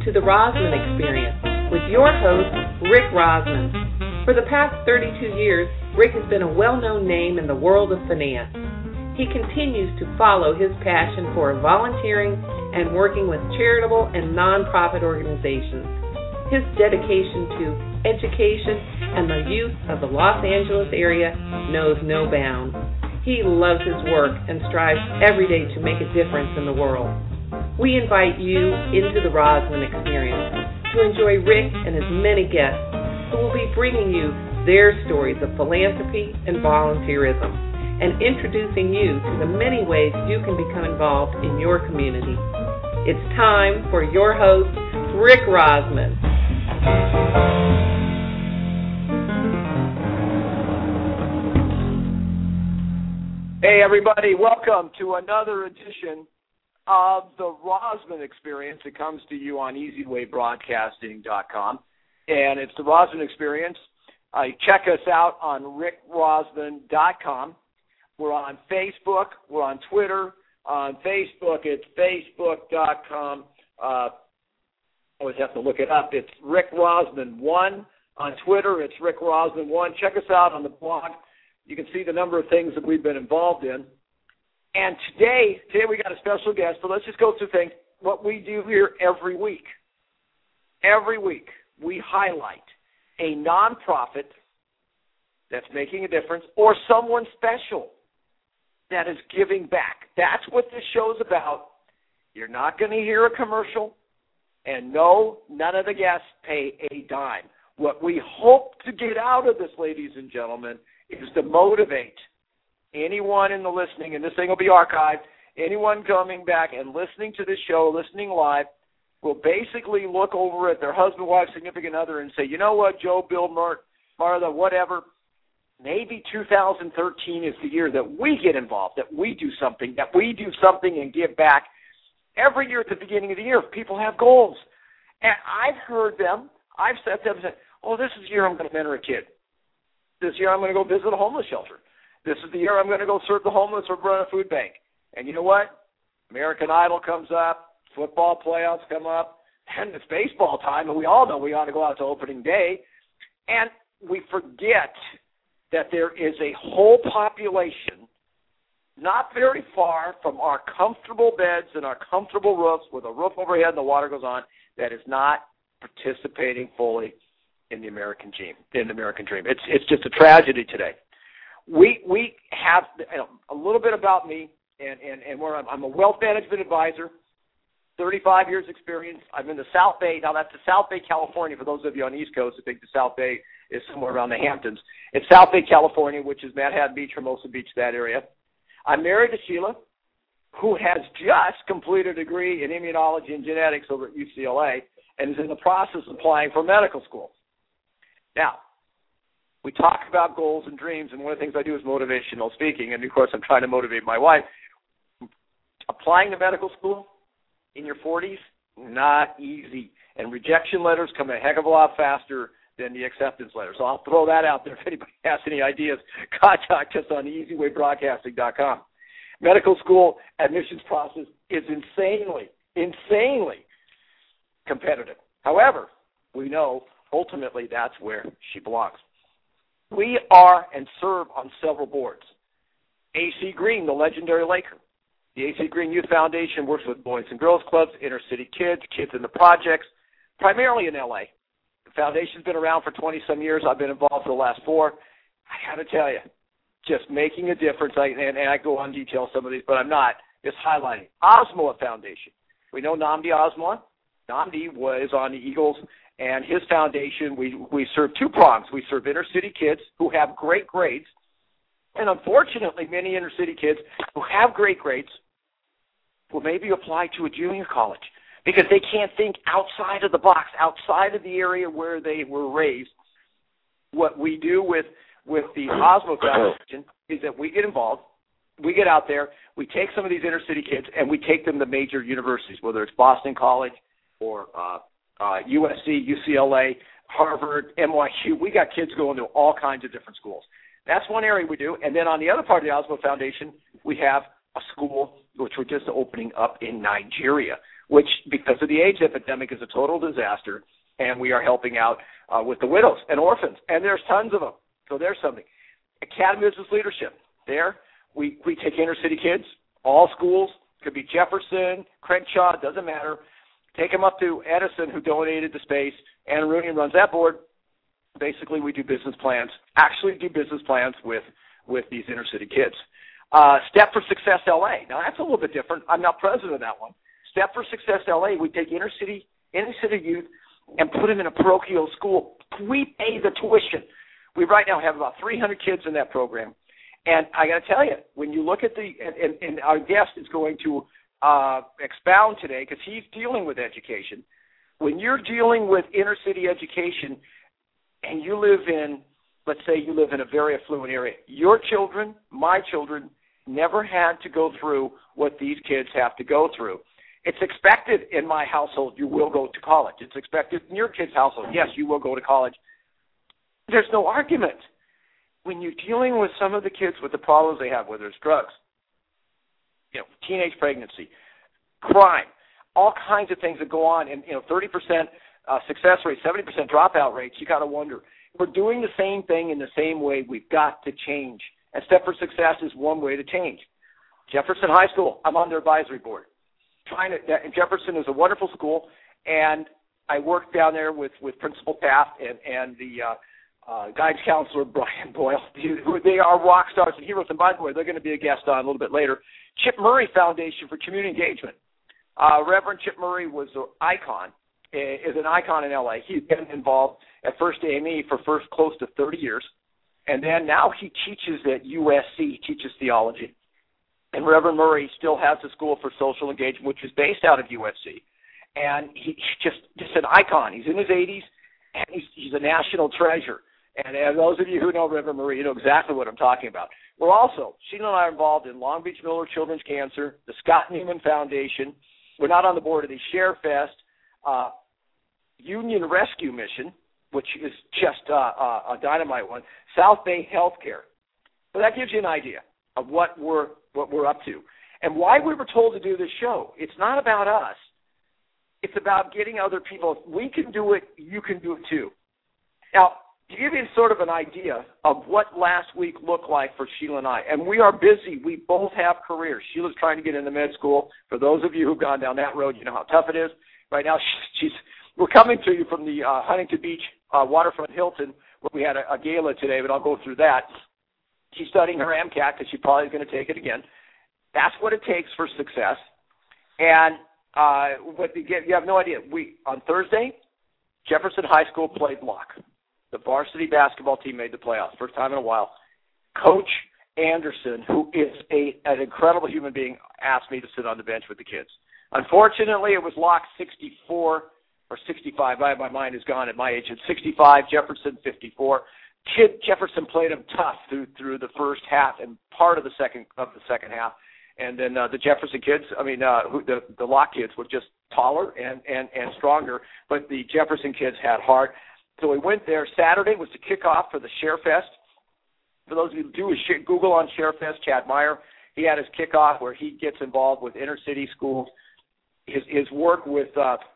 to the Rosman Experience with your host, Rick Rosman. For the past 32 years, Rick has been a well-known name in the world of finance. He continues to follow his passion for volunteering and working with charitable and nonprofit organizations. His dedication to education and the youth of the Los Angeles area knows no bounds. He loves his work and strives every day to make a difference in the world. We invite you into the Rosman Experience to enjoy Rick and his many guests who will be bringing you their stories of philanthropy and volunteerism and introducing you to the many ways you can become involved in your community. It's time for your host, Rick Rosman. Hey, everybody. Welcome to another edition of the Rosman Experience. It comes to you on EasyWayBroadcasting.com, and it's the Rosman Experience. Check us out on RickRosman.com. We're on Facebook. We're on Twitter. On Facebook, it's Facebook.com. I always have to look it up. It's Rick Rosman1. On Twitter, it's Rick Rosman1. Check us out on the blog. You can see the number of things that we've been involved in. And today we got a special guest, but let's just go through things. What we do here every week. Every week, we highlight a nonprofit that's making a difference or someone special that is giving back. That's what this show's about. You're not going to hear a commercial, and no, none of the guests pay a dime. What we hope to get out of this, ladies and gentlemen, is to motivate anyone in the listening, and this thing will be archived, anyone coming back and listening to this show, listening live, will basically look over at their husband, wife, significant other and say, you know what, Joe, Bill, Martha, whatever, maybe 2013 is the year that we get involved, that we do something and give back. Every year at the beginning of the year, people have goals. And I've heard them, I've said to them, oh, this is the year I'm going to mentor a kid. This year I'm going to go visit a homeless shelter. This is the year I'm going to go serve the homeless or run a food bank. And you know what? American Idol comes up, football playoffs come up, and it's baseball time, and we all know we ought to go out to opening day. And we forget that there is a whole population not very far from our comfortable beds and our comfortable roofs with a roof overhead and the water goes on that is not participating fully in the American dream. It's just a tragedy today. We have a little bit about me, and where I'm a wealth management advisor, 35 years experience. I'm in the South Bay. Now, that's the South Bay, California, for those of you on the East Coast who think the South Bay is somewhere around the Hamptons. It's South Bay, California, which is Manhattan Beach, Hermosa Beach, that area. I'm married to Sheila, who has just completed a degree in immunology and genetics over at UCLA and is in the process of applying for medical school. Now, we talk about goals and dreams, and one of the things I do is motivational speaking, and, of course, I'm trying to motivate my wife. Applying to medical school in your 40s, not easy, and rejection letters come a heck of a lot faster than the acceptance letters. So I'll throw that out there. If anybody has any ideas, contact us on EasyWayBroadcasting.com. Medical school admissions process is insanely competitive. However, we know ultimately that's where she belongs. We are and serve on several boards. AC Green, the legendary Laker. The AC Green Youth Foundation works with Boys and Girls Clubs, inner city kids, kids in the projects, primarily in L.A. The foundation's been around for 20-some years. I've been involved for the last 4. I got to tell you, just making a difference. And I go on detail some of these, but I'm not. Just highlighting. Osmoa Foundation. We know Nnamdi Osmoa. Nnamdi was on the Eagles, and his foundation, we serve 2 prongs. We serve inner city kids who have great grades, and unfortunately, many inner city kids who have great grades will maybe apply to a junior college because they can't think outside of the box, outside of the area where they were raised. What we do with the Osmoa Foundation is that we get involved, we get out there, we take some of these inner city kids, and we take them to major universities, whether it's Boston College or USC, UCLA, Harvard, NYU. We got kids going to all kinds of different schools. That's one area we do. And then on the other part of the Osmoa Foundation, we have a school which we're just opening up in Nigeria. which, because of the AIDS epidemic, is a total disaster, and we are helping out with the widows and orphans, and there's tons of them. So there's something. Academy of Business Leadership. There, we take inner city kids, all schools, could be Jefferson, Crenshaw, doesn't matter. Take them up to Edison, who donated the space. Anna Rooney runs that board. Basically, we do business plans, with these inner city kids. Step for Success LA. Now, that's a little bit different. I'm not president of that one. Step for Success LA, we take inner city youth and put them in a parochial school. We pay the tuition. We right now have about 300 kids in that program. And I got to tell you, when you look at and our guest is going to expound today because he's dealing with education. When you're dealing with inner city education and you live in, let's say you live in a very affluent area, your children, my children, never had to go through what these kids have to go through. It's expected in my household you will go to college. It's expected in your kid's household, yes, you will go to college. There's no argument. When you're dealing with some of the kids with the problems they have, whether it's drugs, teenage pregnancy, crime, all kinds of things that go on, and 30% success rate, 70% dropout rates, you got to wonder. We're doing the same thing in the same way. We've got to change. And Step for Success is one way to change. Jefferson High School, I'm on their advisory board. Jefferson is a wonderful school, and I work down there with Principal Taft and the guidance counselor, Brian Boyle. They are rock stars and heroes. And by the way, they're going to be a guest on a little bit later. Chip Murray Foundation for Community Engagement. Reverend Chip Murray is an icon in L.A. He's been involved at First AME for close to 30 years. And then now he teaches at USC, teaches theology. And Reverend Murray still has a school for social engagement, which is based out of USC. And he's just an icon. He's in his 80s, and he's a national treasure. And those of you who know Reverend Murray, you know exactly what I'm talking about. We're also, Sheila and I are involved in Long Beach Miller Children's Cancer, the Scott Newman Foundation. We're not on the board of the ShareFest Union Rescue Mission, which is just a dynamite one, South Bay Healthcare. So that gives you an idea of what we're up to. And why we were told to do this show. It's not about us. It's about getting other people. If we can do it, you can do it too. Now, to give you sort of an idea of what last week looked like for Sheila and I, and we are busy. We both have careers. Sheila's trying to get into med school. For those of you who've gone down that road, you know how tough it is. Right now, we're coming to you from the Huntington Beach Waterfront Hilton, where we had a gala today, but I'll go through that. She's studying her MCAT because she probably is going to take it again. That's what it takes for success. And but you have no idea. On Thursday, Jefferson High School played Locke. The varsity basketball team made the playoffs, first time in a while. Coach Anderson, who is an incredible human being, asked me to sit on the bench with the kids. Unfortunately, it was Locke 64 or 65. My mind is gone at my age. It's 65, Jefferson 54. Jefferson played them tough through the first half and part of the second half. And then the Jefferson kids, the Locke kids were just taller and stronger, but the Jefferson kids had heart. So we went there. Saturday was the kickoff for the ShareFest. For those of you who do Google on ShareFest, Chad Meyer, he had his kickoff where he gets involved with inner city schools. His work with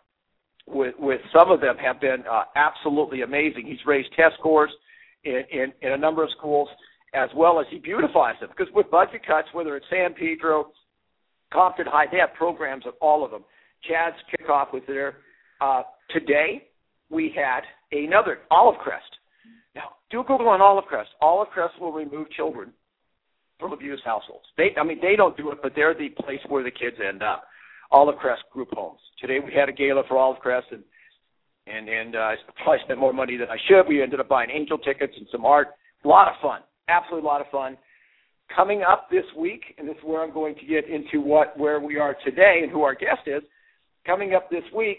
some of them have been absolutely amazing. He's raised test scores in a number of schools, as well as he beautifies them. Because with budget cuts, whether it's San Pedro, Compton High, they have programs of all of them. Chad's kickoff was there. Today, we had another, Olive Crest. Now, do Google on Olive Crest. Olive Crest will remove children from abused households. They don't do it, but they're the place where the kids end up. Olive Crest Group Homes. Today we had a gala for Olive Crest, and I probably spent more money than I should. We ended up buying angel tickets and some art. A lot of fun, absolutely a lot of fun. Coming up this week, and this is where I'm going to get into where we are today and who our guest is. Coming up this week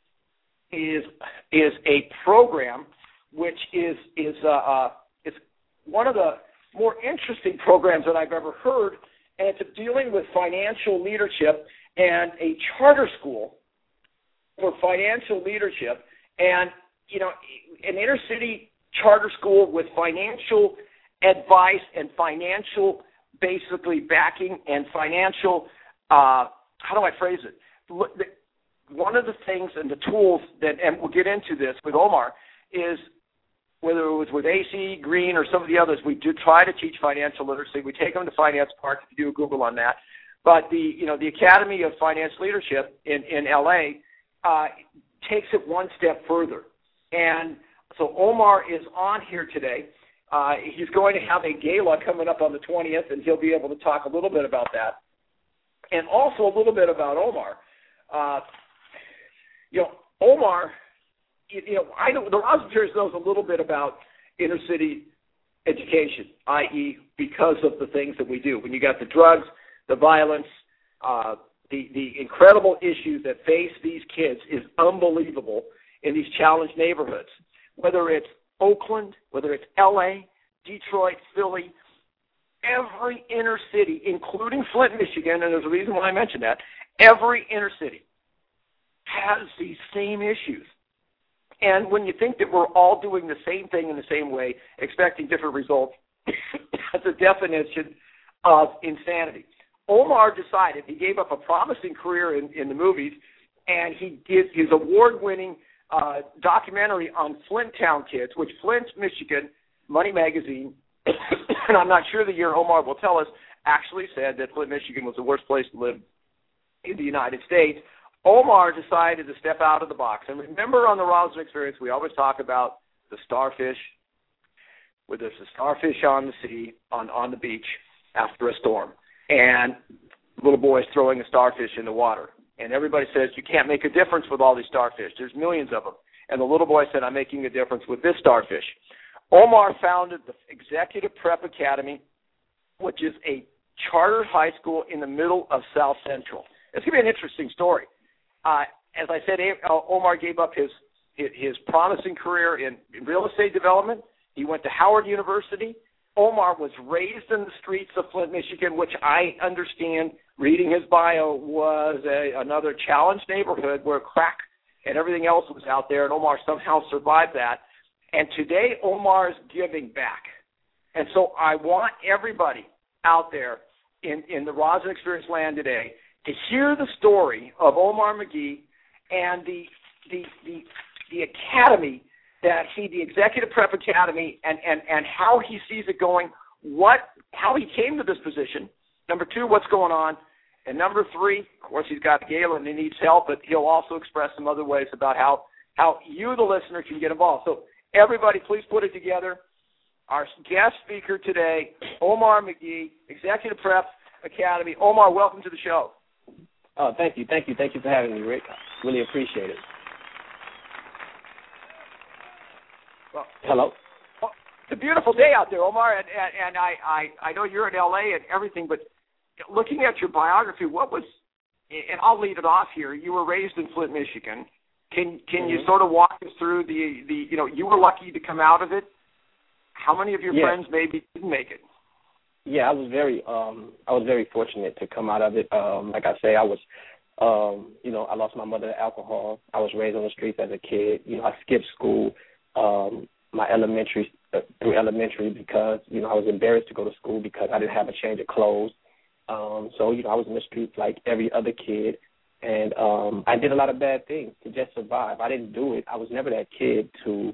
is a program which is one of the more interesting programs that I've ever heard, and it's dealing with financial leadership and a charter school for financial leadership, and an inner city charter school with financial advice and financial basically backing and financial how do I phrase it? one of the things and the tools that, and we'll get into this with Omar, is whether it was with AC, Green, or some of the others, we do try to teach financial literacy. We take them to Finance Park, if you do a Google on that. But the Academy of Finance Leadership in LA takes it one step further. And so Omar is on here today. He's going to have a gala coming up on the 20th, and he'll be able to talk a little bit about that. And also a little bit about Omar. Omar, I know the Roslyn Series knows a little bit about inner city education, i.e., because of the things that we do. When you got the drugs, the violence, the incredible issues that face these kids is unbelievable in these challenged neighborhoods. Whether it's Oakland, whether it's LA, Detroit, Philly, every inner city, including Flint, Michigan, and there's a reason why I mentioned that, every inner city has these same issues. And when you think that we're all doing the same thing in the same way, expecting different results, that's a definition of insanity. Omar decided, he gave up a promising career in the movies, and he did his award-winning documentary on Flint Town Kids, which Flint, Michigan, Money Magazine, and I'm not sure the year Omar will tell us, actually said that Flint, Michigan was the worst place to live in the United States. Omar decided to step out of the box. And remember, on the Roslyn Experience, we always talk about the starfish, where there's a starfish on the sea, on the beach after a storm. And little boy's throwing a starfish in the water. And everybody says, you can't make a difference with all these starfish. There's millions of them. And the little boy said, I'm making a difference with this starfish. Omar founded the Executive Prep Academy, which is a charter high school in the middle of South Central. It's going to be an interesting story. As I said, Omar gave up his promising career in real estate development. He went to Howard University. Omar was raised in the streets of Flint, Michigan, which I understand, reading his bio, was another challenged neighborhood where crack and everything else was out there, and Omar somehow survived that. And today, Omar is giving back. And so I want everybody out there in the Roslyn Experience land today to hear the story of Omar McGee and the academy that the Executive Prep Academy, and how he sees it going, how he came to this position. Number two, what's going on. And number three, of course, he's got a gala and he needs help, but he'll also express some other ways about how you, the listener, can get involved. So everybody, please put it together. Our guest speaker today, Omar McGee, Executive Prep Academy. Omar, welcome to the show. Oh, thank you for having me, Rick. Really appreciate it. Well, hello. Well, it's a beautiful day out there, Omar, and I know you're in LA and everything, but looking at your biography, what was? And I'll lead it off here. You were raised in Flint, Michigan. Can you sort of walk us through the you were lucky to come out of it? How many of your friends maybe didn't make it? Yeah, I was very fortunate to come out of it. Like I say, I was, I lost my mother to alcohol. I was raised on the streets as a kid. I skipped school, my elementary because, I was embarrassed to go to school because I didn't have a change of clothes. So, I was in the streets like every other kid. And I did a lot of bad things to just survive. I didn't do it. I was never that kid to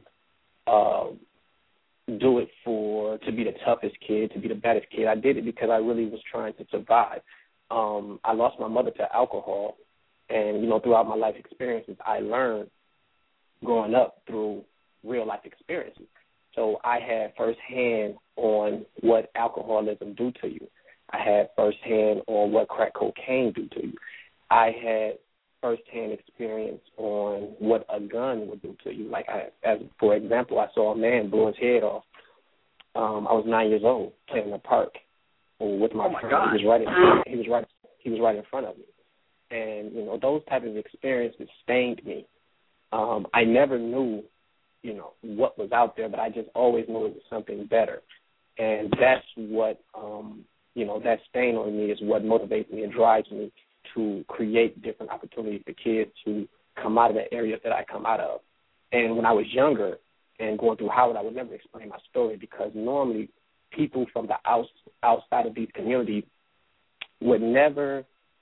do it to be the toughest kid, to be the baddest kid. I did it because I really was trying to survive. I lost my mother to alcohol, and, throughout my life experiences, I learned growing up through real-life experiences. So I had firsthand on what alcoholism do to you. I had firsthand on what crack cocaine do to you. I had firsthand experience on what a gun would do to you. Like, for example, I saw a man blow his head off. I was 9 years old, playing in the park with my friend. God. He was right in front of me, and those type of experiences stained me. I never knew, what was out there, but I just always knew it was something better, and that's what that stain on me is what motivates me and drives me to create different opportunities for kids to come out of the areas that I come out of. And when I was younger and going through Howard, I would never explain my story because normally people from the outside of these communities would never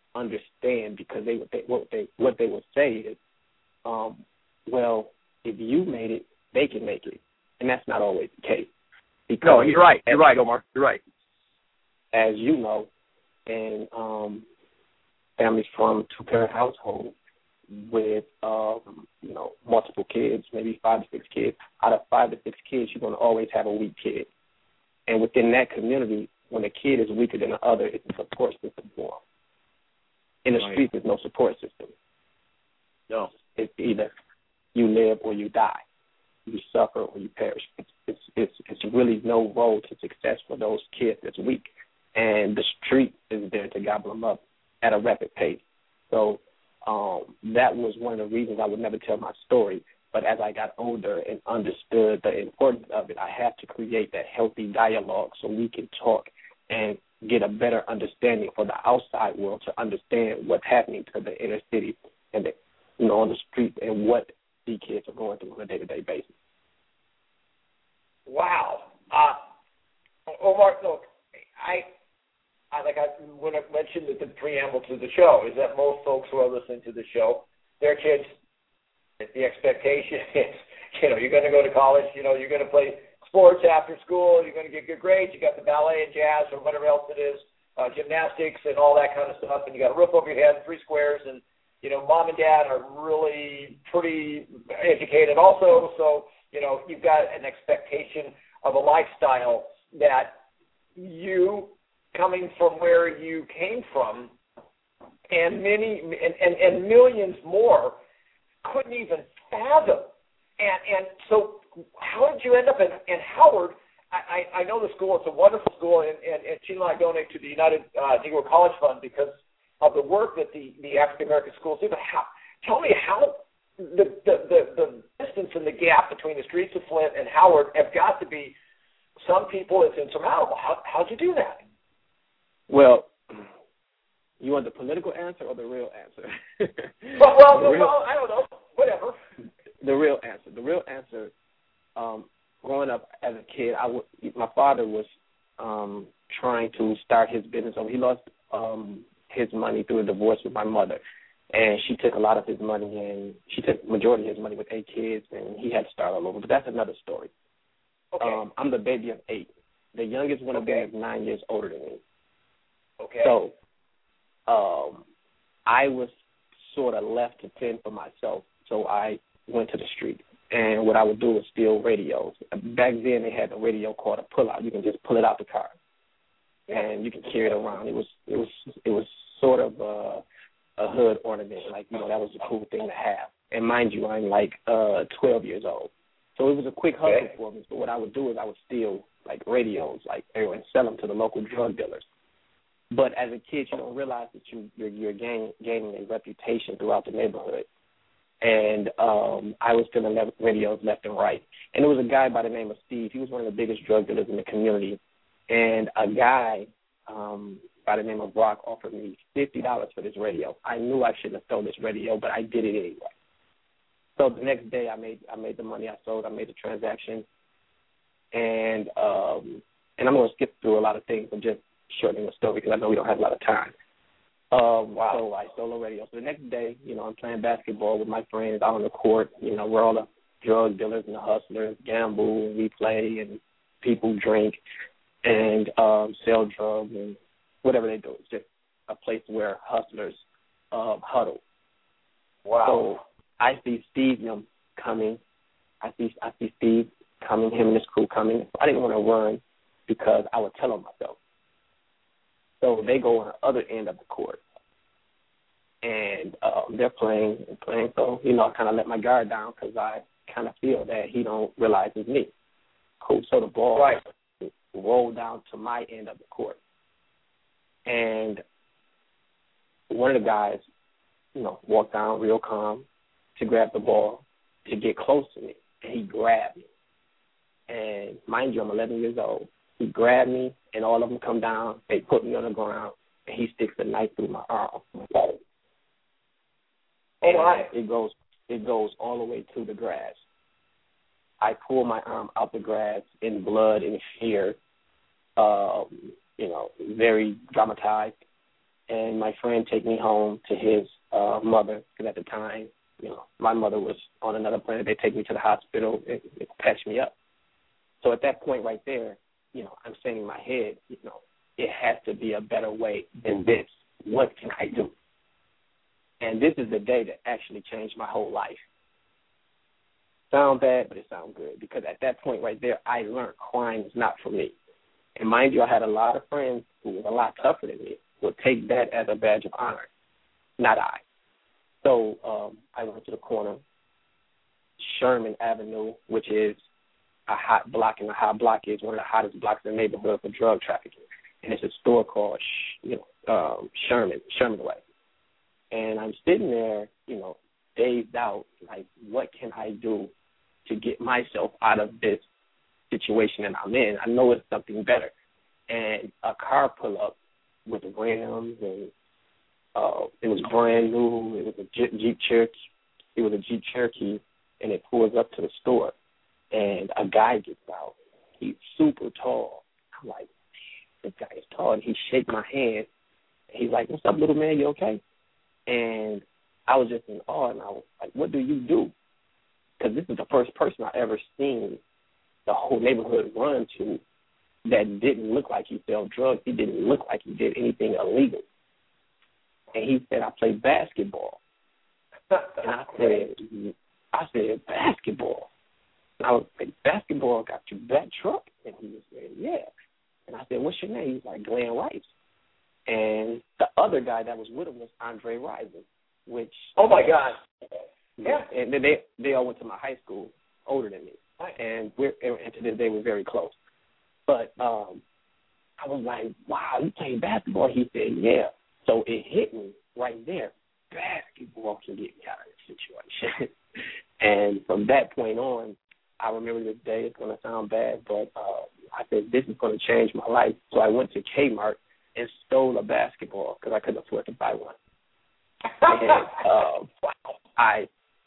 understand, because what they would say is, well, if you made it, they can make it, and that's not always the case. Because no, you're right. You're right, Omar. You're right. As you know, in families from two-parent households with multiple kids, maybe 5 to 6 kids, out of 5 to 6 kids, you're going to always have a weak kid. And within that community, when a kid is weaker than the other, it's a support system for them. In the street, there's no support system. No. It's either you live or you die. You suffer or you perish. It's really no road to success for those kids that's weak. And the street is there to gobble them up at a rapid pace. So that was one of the reasons I would never tell my story. But as I got older and understood the importance of it, I had to create that healthy dialogue so we can talk and get a better understanding for the outside world to understand what's happening to the inner city and on the street and what these kids are going through on a day-to-day basis. Wow. Omar, look, when I mentioned the preamble to the show, is that most folks who are listening to the show, their kids, the expectation is, you're going to go to college, you're going to play sports after school, you're going to get good grades, you got the ballet and jazz or whatever else it is, gymnastics and all that kind of stuff, and you got a roof over your head, 3 squares, and, mom and dad are really pretty educated also, so, you've got an expectation of a lifestyle that you, coming from where you came from, and millions more couldn't even fathom. And so how did you end up in Howard? I know the school. It's a wonderful school, and Sheila and I donate to the United Negro College Fund because of the work that the African-American schools do. But tell me how the distance and the gap between the streets of Flint and Howard have got to be, some people, it's insurmountable. How'd you do that? Well, you want the political answer or the real answer? Well, I don't know. Whatever. The real answer. Growing up as a kid, my father was trying to start his business. He lost his money through a divorce with my mother, and she took a lot of his money, and she took the majority of his money with 8 kids, and he had to start all over. But that's another story. Okay. I'm the baby of 8. The youngest one of them is 9 years older than me. Okay. So I was sort of left to fend for myself, so I went to the street. And what I would do was steal radios. Back then they had a radio called a pull-out. You can just pull it out the car, and you can carry it around. It was sort of a hood ornament, that was a cool thing to have. And mind you, I'm 12 years old, so it was a quick hustle for me. So what I would do is I would steal radios, and sell them to the local drug dealers. But as a kid, you don't realize that you're gaining a reputation throughout the neighborhood. And I was stealing radios left and right. And there was a guy by the name of Steve. He was one of the biggest drug dealers in the community. And a guy by the name of Brock offered me $50 for this radio. I knew I shouldn't have stolen this radio, but I did it anyway. So the next day I made the money I sold. I made the transaction. And I'm going to skip through a lot of things. I'm just shortening the story because I know we don't have a lot of time. So I stole a radio. So the next day, I'm playing basketball with my friends out on the court. We're all the drug dealers and the hustlers, gamble, and we play, and people drink and sell drugs and whatever they do. It's just a place where hustlers huddle. Wow. So I see Steve coming. I see Steve coming, him and his crew coming. I didn't want to run because I would tell on myself. So they go on the other end of the court, and they're playing. So, I kind of let my guard down because I kind of feel that he don't realize it's me. Cool. So the ball rolled down to my end of the court, and one of the guys, walked down real calm to grab the ball to get close to me, and he grabbed me. And mind you, I'm 11 years old. He grabbed me, and all of them come down. They put me on the ground, and he sticks a knife through my arm. Oh, my. It goes all the way to the grass. I pull my arm out the grass in blood and fear, very dramatized. and my friend take me home to his mother, because at the time, my mother was on another planet. They take me to the hospital and patch me up. So at that point right there, I'm saying in my head, it has to be a better way than this. What can I do? And this is the day that actually changed my whole life. Sound bad, but it sounds good, because at that point right there, I learned crime is not for me. And mind you, I had a lot of friends who were a lot tougher than me, would take that as a badge of honor, not I. So I went to the corner, Sherman Avenue, which is a hot block, and the hot block is one of the hottest blocks in the neighborhood for drug trafficking. And it's a store called, Sherman Way. And I'm sitting there, dazed out, like, what can I do to get myself out of this situation that I'm in? I know it's something better. And a car pull up with rims, and it was brand new. It was a Jeep Cherokee. It was a Jeep Cherokee, and it pulls up to the store. And a guy gets out. He's super tall. I'm like, this guy is tall. And he shakes my hand. And he's like, what's up, little man? You okay? And I was just in awe, and I was like, what do you do? Because this is the first person I ever seen the whole neighborhood run to that didn't look like he sold drugs. He didn't look like he did anything illegal. And he said, I play basketball. And I said, basketball? And I was like, basketball got you that truck? And he was saying, yeah. And I said, what's your name? He was like, Glenn Rice. And the other guy that was with him was Andre Rison, which... Oh, my God. Yeah. And they all went to my high school, older than me. And to this day, we're very close. But I was like, wow, you playing basketball? He said, yeah. So it hit me right there. Basketball can get me out of this situation. And from that point on, I remember this day. It's going to sound bad, but I said, this is going to change my life. So I went to Kmart and stole a basketball because I couldn't afford to buy one. And I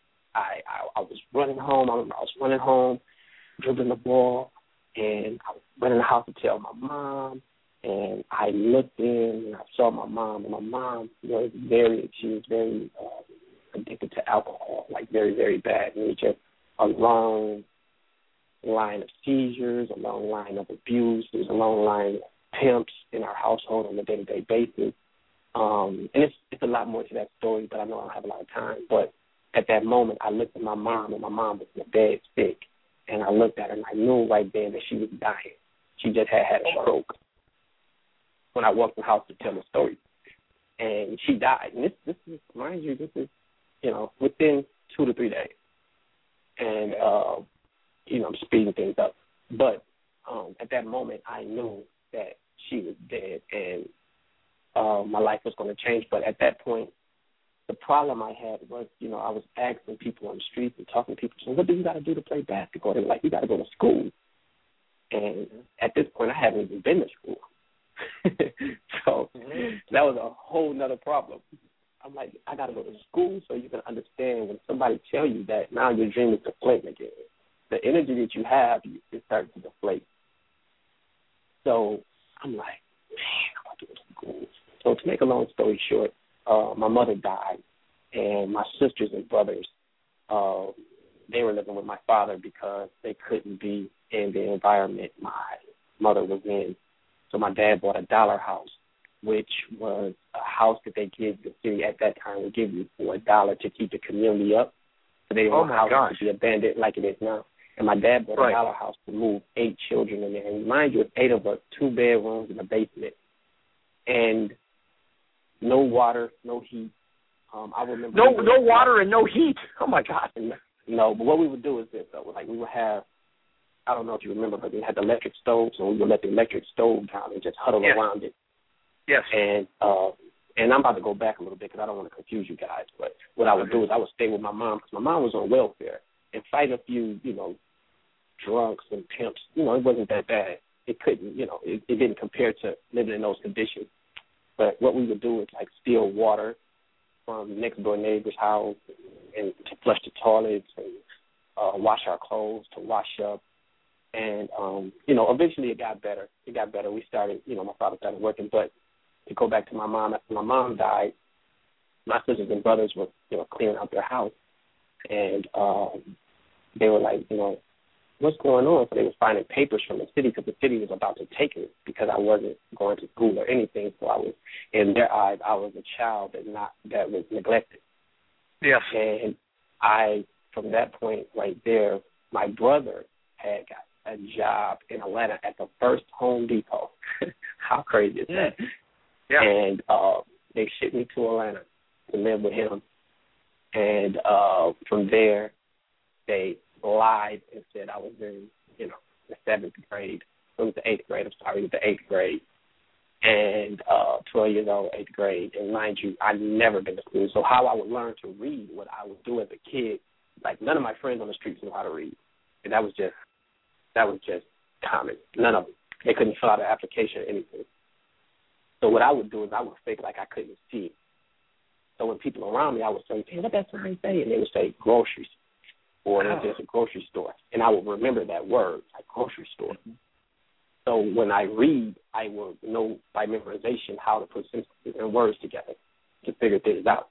was running home. I was running home, dribbling the ball, and I went in the house to tell my mom. And I looked in and I saw my mom. And my mom was she was very addicted to alcohol, like very, very bad. And it was just a long line of seizures, a long line of abuse. There was a long line of pimps in our household on a day-to-day basis. And it's a lot more to that story, but I know I don't have a lot of time. But at that moment, I looked at my mom, and my mom was in the bed sick. And I looked at her, and I knew right then that she was dying. She just had a stroke when I walked in the house to tell the story. And she died. And this is, mind you, this is, within 2 to 3 days. And, I'm speeding things up. But at that moment, I knew that she was dead and my life was going to change. But at that point, the problem I had was, I was asking people on the streets and talking to people, so what do you got to do to play basketball? They were like, you got to go to school. And at this point, I haven't even been to school. So that was a whole nother problem. I'm like, I got to go to school so you can understand when somebody tell you that now your dream is deflating again. The energy that you have, it starts to deflate. So I'm like, man, I'm about to go to school. So to make a long story short, my mother died, and my sisters and brothers, they were living with my father because they couldn't be in the environment my mother was in. So my dad bought a dollar house, which was a house that they give the city at that time would give you for $1 to keep the community up. So they didn't want houses to be abandoned like it is now. And my dad bought a dollar house to move 8 children in there. And mind you, it's 8 of us, 2 bedrooms and a basement. And no water, no heat. I remember no water and no heat. Oh my God! No, but what we would do is this: like we would have, I don't know if you remember, but we had the electric stove, so we would let the electric stove down and just huddle around it. Yes. And I'm about to go back a little bit because I don't want to confuse you guys. But what I would do is I would stay with my mom because my mom was on welfare and fight a few, drunks and pimps. It wasn't that bad. It couldn't, it didn't compare to living in those conditions. But what we would do is like steal water from next door neighbor's house and to flush the toilets and wash our clothes, to wash up. And, eventually it got better. We started, my father started working. But to go back to my mom. After my mom died, my sisters and brothers were, cleaning out their house. And they were like, what's going on? So they were finding papers from the city because the city was about to take me because I wasn't going to school or anything. So I was, in their eyes, I was a child that was neglected. Yes. And from that point right there, my brother had got a job in Atlanta at the first Home Depot. How crazy is that? Yeah. And they shipped me to Atlanta to live with him. And from there, they lied and said I was in, the 7th grade. It was the 8th grade. I'm sorry, it was the 8th grade. And 12 years old, 8th grade. And mind you, I'd never been to school. So how I would learn to read, what I would do as a kid, like none of my friends on the streets knew how to read. And that was just common. None of them. They couldn't fill out an application or anything. So what I would do is I would fake like I couldn't see. So when people around me, I would say, hey, what that sign say? And they would say groceries. Or there's a grocery store. And I would remember that word, like grocery store. Mm-hmm. So when I read, I will know by memorization how to put sentences and words together to figure things out.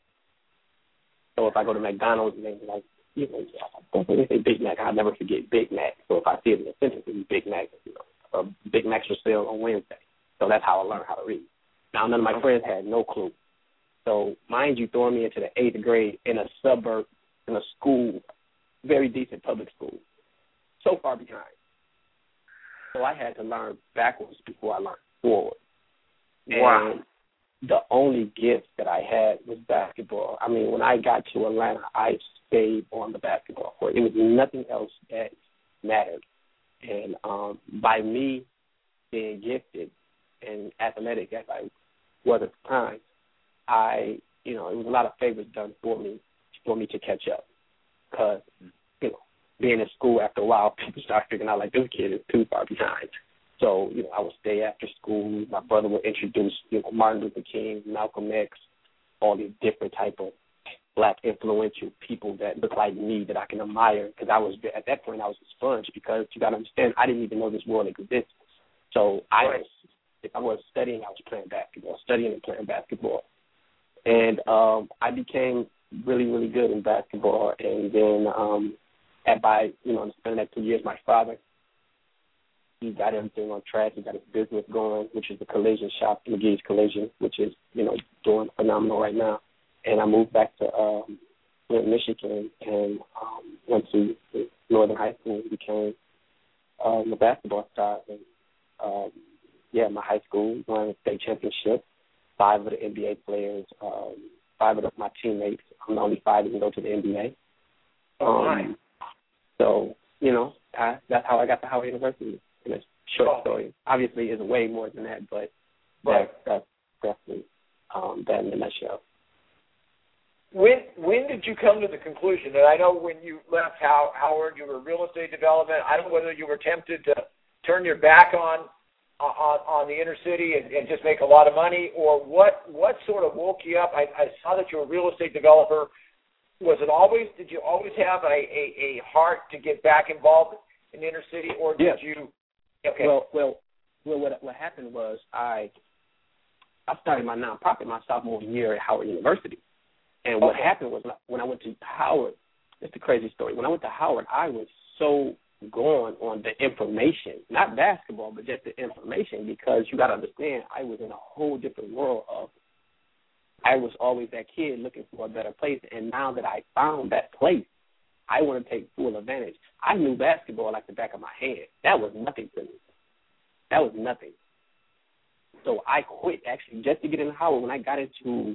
So if I go to McDonald's and they're like, they say Big Mac, I'll never forget Big Mac. So if I see it in a sentence, it's Big Mac, Big Mac's for sale on Wednesday. So that's how I learned how to read. Now, none of my friends had no clue. So mind you, throwing me into the 8th grade in a suburb, in a school, very decent public school, so far behind. So I had to learn backwards before I learned forward. Wow. And the only gift that I had was basketball. I mean, when I got to Atlanta, I stayed on the basketball court. It was nothing else that mattered. And by me being gifted and athletic as I was at the time, it was a lot of favors done for me to catch up. Because, being in school after a while, people start figuring out, like, this kid is too far behind. So, I would stay after school. My brother would introduce, Martin Luther King, Malcolm X, all these different type of black influential people that look like me that I can admire. Because at that point, I was a sponge because you got to understand, I didn't even know this world existed. So if I was studying, I was playing basketball, studying and playing basketball. And I became really, really good in basketball. And then spending that 2 years, my father, he got everything on track. He got his business going, which is the collision shop, McGee's Collision, which is, doing phenomenal right now. And I moved back to Michigan and went to Northern High School and became the basketball star. And, my high school won a state championship. 5 of the NBA players, 5 of my teammates. I'm the only 5 that can go to the NBA. So, that's how I got to Howard University in a short story. Obviously, it's way more than that, but that's definitely that in a nutshell. When did you come to the conclusion? And I know when you left Howard, you were real estate development. I don't know whether you were tempted to turn your back on the inner city and just make a lot of money, or what sort of woke you up? I saw that you're a real estate developer. Did you always have a heart to get back involved in the inner city, or did you? Okay. Well, what happened was I started my nonprofit my sophomore year at Howard University. And what happened was when I went to Howard, it's the crazy story. When I went to Howard, I was so gone on the information, not basketball, but just the information, because you got to understand, I was in a whole different world I was always that kid looking for a better place, and now that I found that place, I want to take full advantage. I knew basketball like the back of my hand. That was nothing to me. That was nothing. So I quit, actually, just to get into Howard. When I got into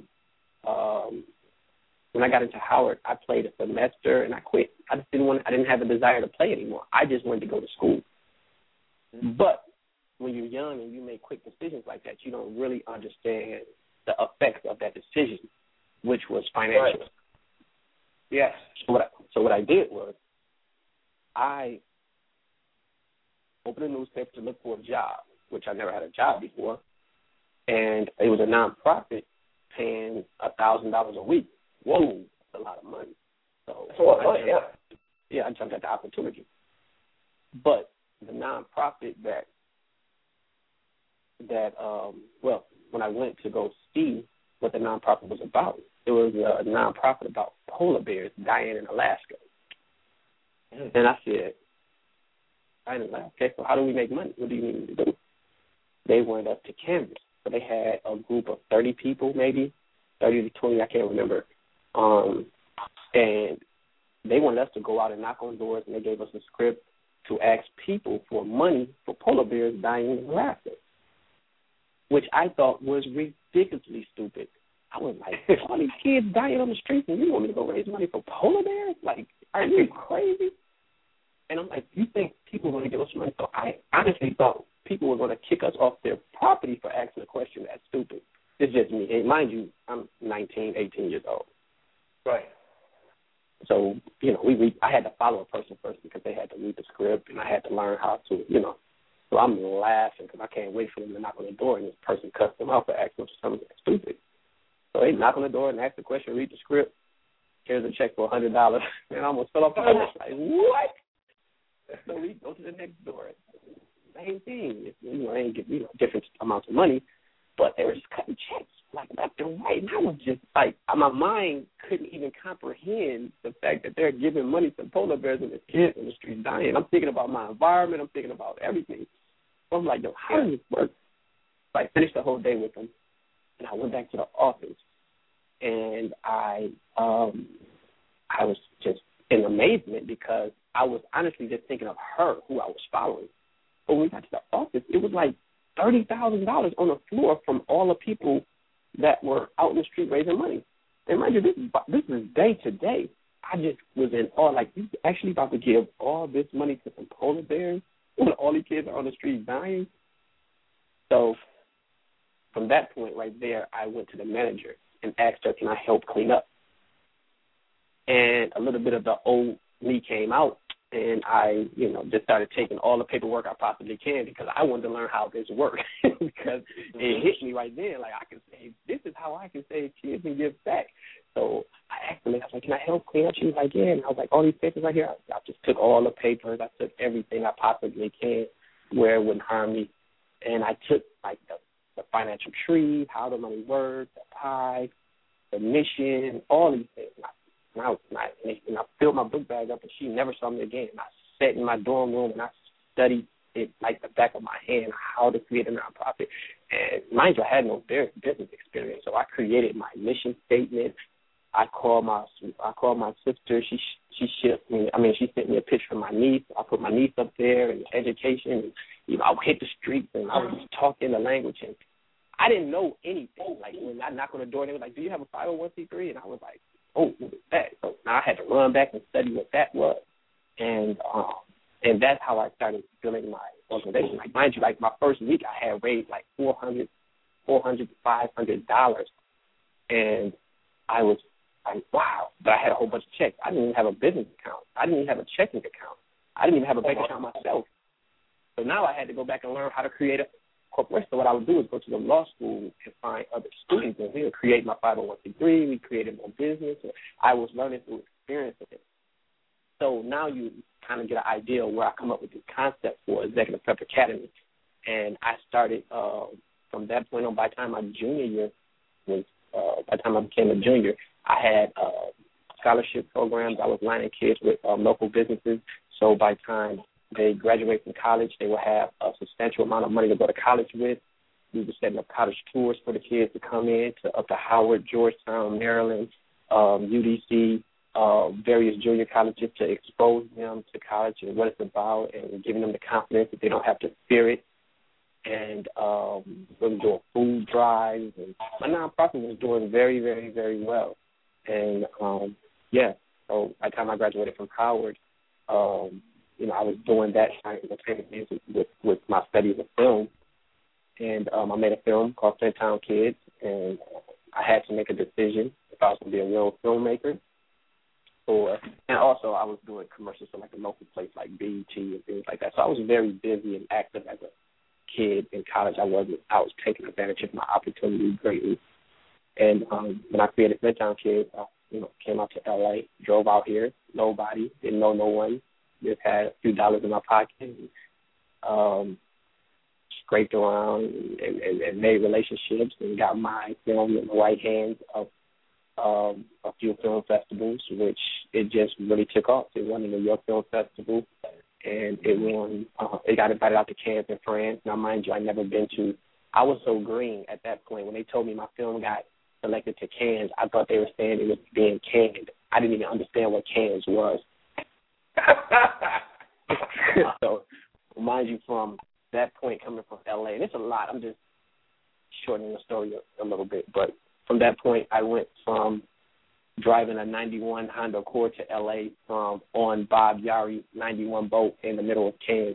Howard, I played a semester and I quit. I didn't have a desire to play anymore. I just wanted to go to school. But when you're young and you make quick decisions like that, you don't really understand the effects of that decision, which was financial. Right. Yes. So what I did was I opened a newspaper to look for a job, which I never had a job before, and it was a nonprofit paying $1,000 a week. Whoa, that's a lot of money. So that's a lot of money, yeah, I jumped at the opportunity. But the nonprofit when I went to go see what the nonprofit was about, it was a nonprofit about polar bears dying in Alaska. And I said, okay, so how do we make money? What do you need me to do? They wanted us to canvas. So they had a group of 30 people, maybe 30 to 20, I can't remember. And they wanted us to go out and knock on doors, and they gave us a script to ask people for money for polar bears dying in Alaska, which I thought was ridiculously stupid. I was like, all these kids dying on the streets, and you want me to go raise money for polar bears? Like, are you crazy? And I'm like, you think people are going to give us money? So I honestly thought people were going to kick us off their property for asking a question that's stupid. It's just me. And mind you, I'm 19, 18 years old. Right. So, I had to follow a person first because they had to read the script, and I had to learn how to, So I'm laughing because I can't wait for them to knock on the door, and this person cussed them out for asking them something stupid. So they knock on the door and ask the question, read the script. Here's a check for $100. And I almost fell off the horse. Like, what? So we go to the next door. Same thing. I ain't get different amounts of money, but they were just cutting checks like left and right. And I was just like, my mind couldn't even comprehend the fact that they're giving money to polar bears and the kids in the street dying. I'm thinking about my environment. I'm thinking about everything. So I'm like, yo, how does this work? So I finished the whole day with them, and I went back to the office, and I was just in amazement because I was honestly just thinking of her, who I was following. But when we got to the office, it was like $30,000 on the floor from all the people that were out in the street raising money. And mind you, this is day to day. I just was in awe, like, you actually about to give all this money to some polar bears when all these kids are on the street dying? So from that point right there, I went to the manager and asked her, can I help clean up? And a little bit of the old me came out, and I, just started taking all the paperwork I possibly can because I wanted to learn how this works because it hit me right then. Like, I can say, this is how I can save kids and give back. So I asked her, I was like, can I help clean up? She was like, yeah. And I was like, all these papers right here? I just took all the papers. I took everything I possibly can where it wouldn't harm me. And I took, like, the financial tree, how the money works, the pie, the mission, all these things. And I filled my book bag up, and she never saw me again. And I sat in my dorm room, and I studied it like the back of my hand, how to create a nonprofit. And mind you, I had no business experience, so I created my mission statement. I called my sister. She shipped me. She sent me a picture of my niece. I put my niece up there and education. And, I would hit the streets, and I would just talk in the language. And I didn't know anything. Like, when I knocked on the door, they were like, do you have a 501c3? And I was like, oh, what is that? So now I had to run back and study what that was. And that's how I started building my organization. Like, mind you, like, my first week I had raised like $400 to $500. And I was like, wow. But I had a whole bunch of checks. I didn't even have a business account. I didn't even have a checking account. I didn't even have a bank account myself. So now I had to go back and learn how to create a corporation. So what I would do is go to the law school and find other students, and we would create my 501c3. We created my business. I was learning through experience with it. So now you kind of get an idea of where I come up with this concept for Executive Prep Academy. And I started from that point on. By the time my junior year was, by the time I became a junior, I had scholarship programs. I was lining kids with local businesses. So by the time they graduate from college, they will have a substantial amount of money to go to college with. We were setting up college tours for the kids to come in up to Howard, Georgetown, Maryland, UDC, various junior colleges to expose them to college and what it's about and giving them the confidence that they don't have to fear it. And we were doing food drives. And my nonprofit was doing very, very, very well. And, so by the time I graduated from Howard, I was doing that simultaneously with my studies of film. And I made a film called Flint Town Kids, and I had to make a decision if I was going to be a real filmmaker. And also I was doing commercials for like a local place like BET and things like that. So I was very busy and active as a kid in college. I was taking advantage of my opportunity greatly. And when I created Flint Town Kids, I came out to LA, drove out here, nobody, didn't know no one, just had a few dollars in my pocket. And, scraped around and made relationships and got my film in the right hands of a few film festivals, which it just really took off. It won the New York Film Festival, and it won. It got invited out to Cannes in France. Now, mind you, I'd never been to. I was so green at that point when they told me my film got selected to Cannes. I thought they were saying it was being canned. I didn't even understand what Cannes was. So, mind you, from that point coming from L.A., and it's a lot. I'm just shortening the story a little bit, but from that point, I went from driving a 91 Honda Accord to L.A. from on Bob Yari 91 boat in the middle of Cannes.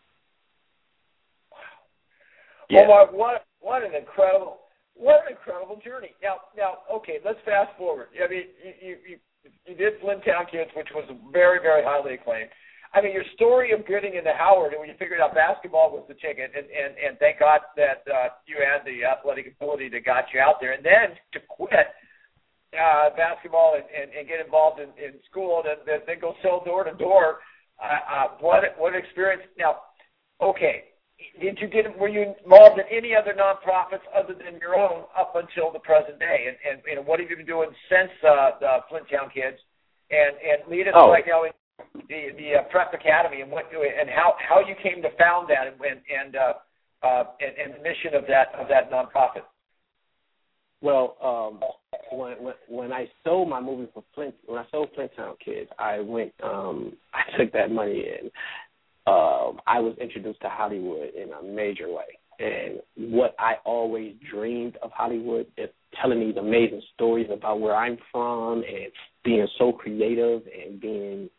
Yeah. Well, Mark, what an incredible journey. Now, okay, let's fast forward. I mean, you did Flinttown Kids, which was very, very highly acclaimed. I mean, your story of getting into Howard and when you figured out basketball was the ticket, and thank God that you had the athletic ability that got you out there, and then to quit basketball and get involved in school and then go sell door to door. What an experience. Now, okay, were you involved in any other nonprofits other than your own up until the present day? And what have you been doing since the Flinttown Kids? And lead us right now in the Prep Academy and how you came to found that and the mission of that nonprofit. Well, when I sold my movie for when I sold Flinttown Kids, I went. I took that money and I was introduced to Hollywood in a major way. And what I always dreamed of Hollywood is telling these amazing stories about where I'm from and being so creative and being.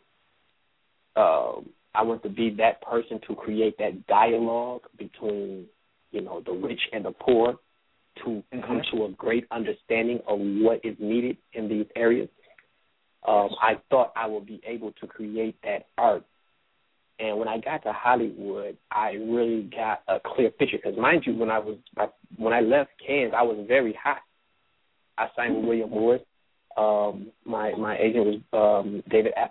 I want to be that person to create that dialogue between, the rich and the poor to come to a great understanding of what is needed in these areas. I thought I would be able to create that art. And when I got to Hollywood, I really got a clear picture. Because mind you, when I left Cannes, I was very hot. I signed with William Morris. My agent was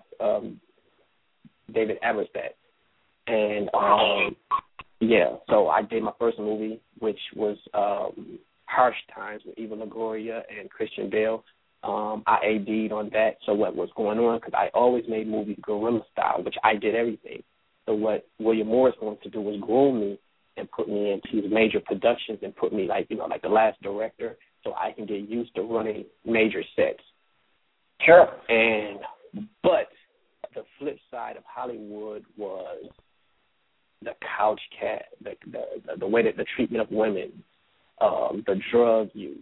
David Aberstadt. And, so I did my first movie, which was Harsh Times with Eva Longoria and Christian Bale. I AD'd on that, so what was going on, because I always made movies guerrilla style, which I did everything. So what William Morris wanted to do was groom me and put me into these major productions and put me like The Last Director, so I can get used to running major sets. Sure. But the flip side of Hollywood was the couch cat, the way that the treatment of women, the drug use,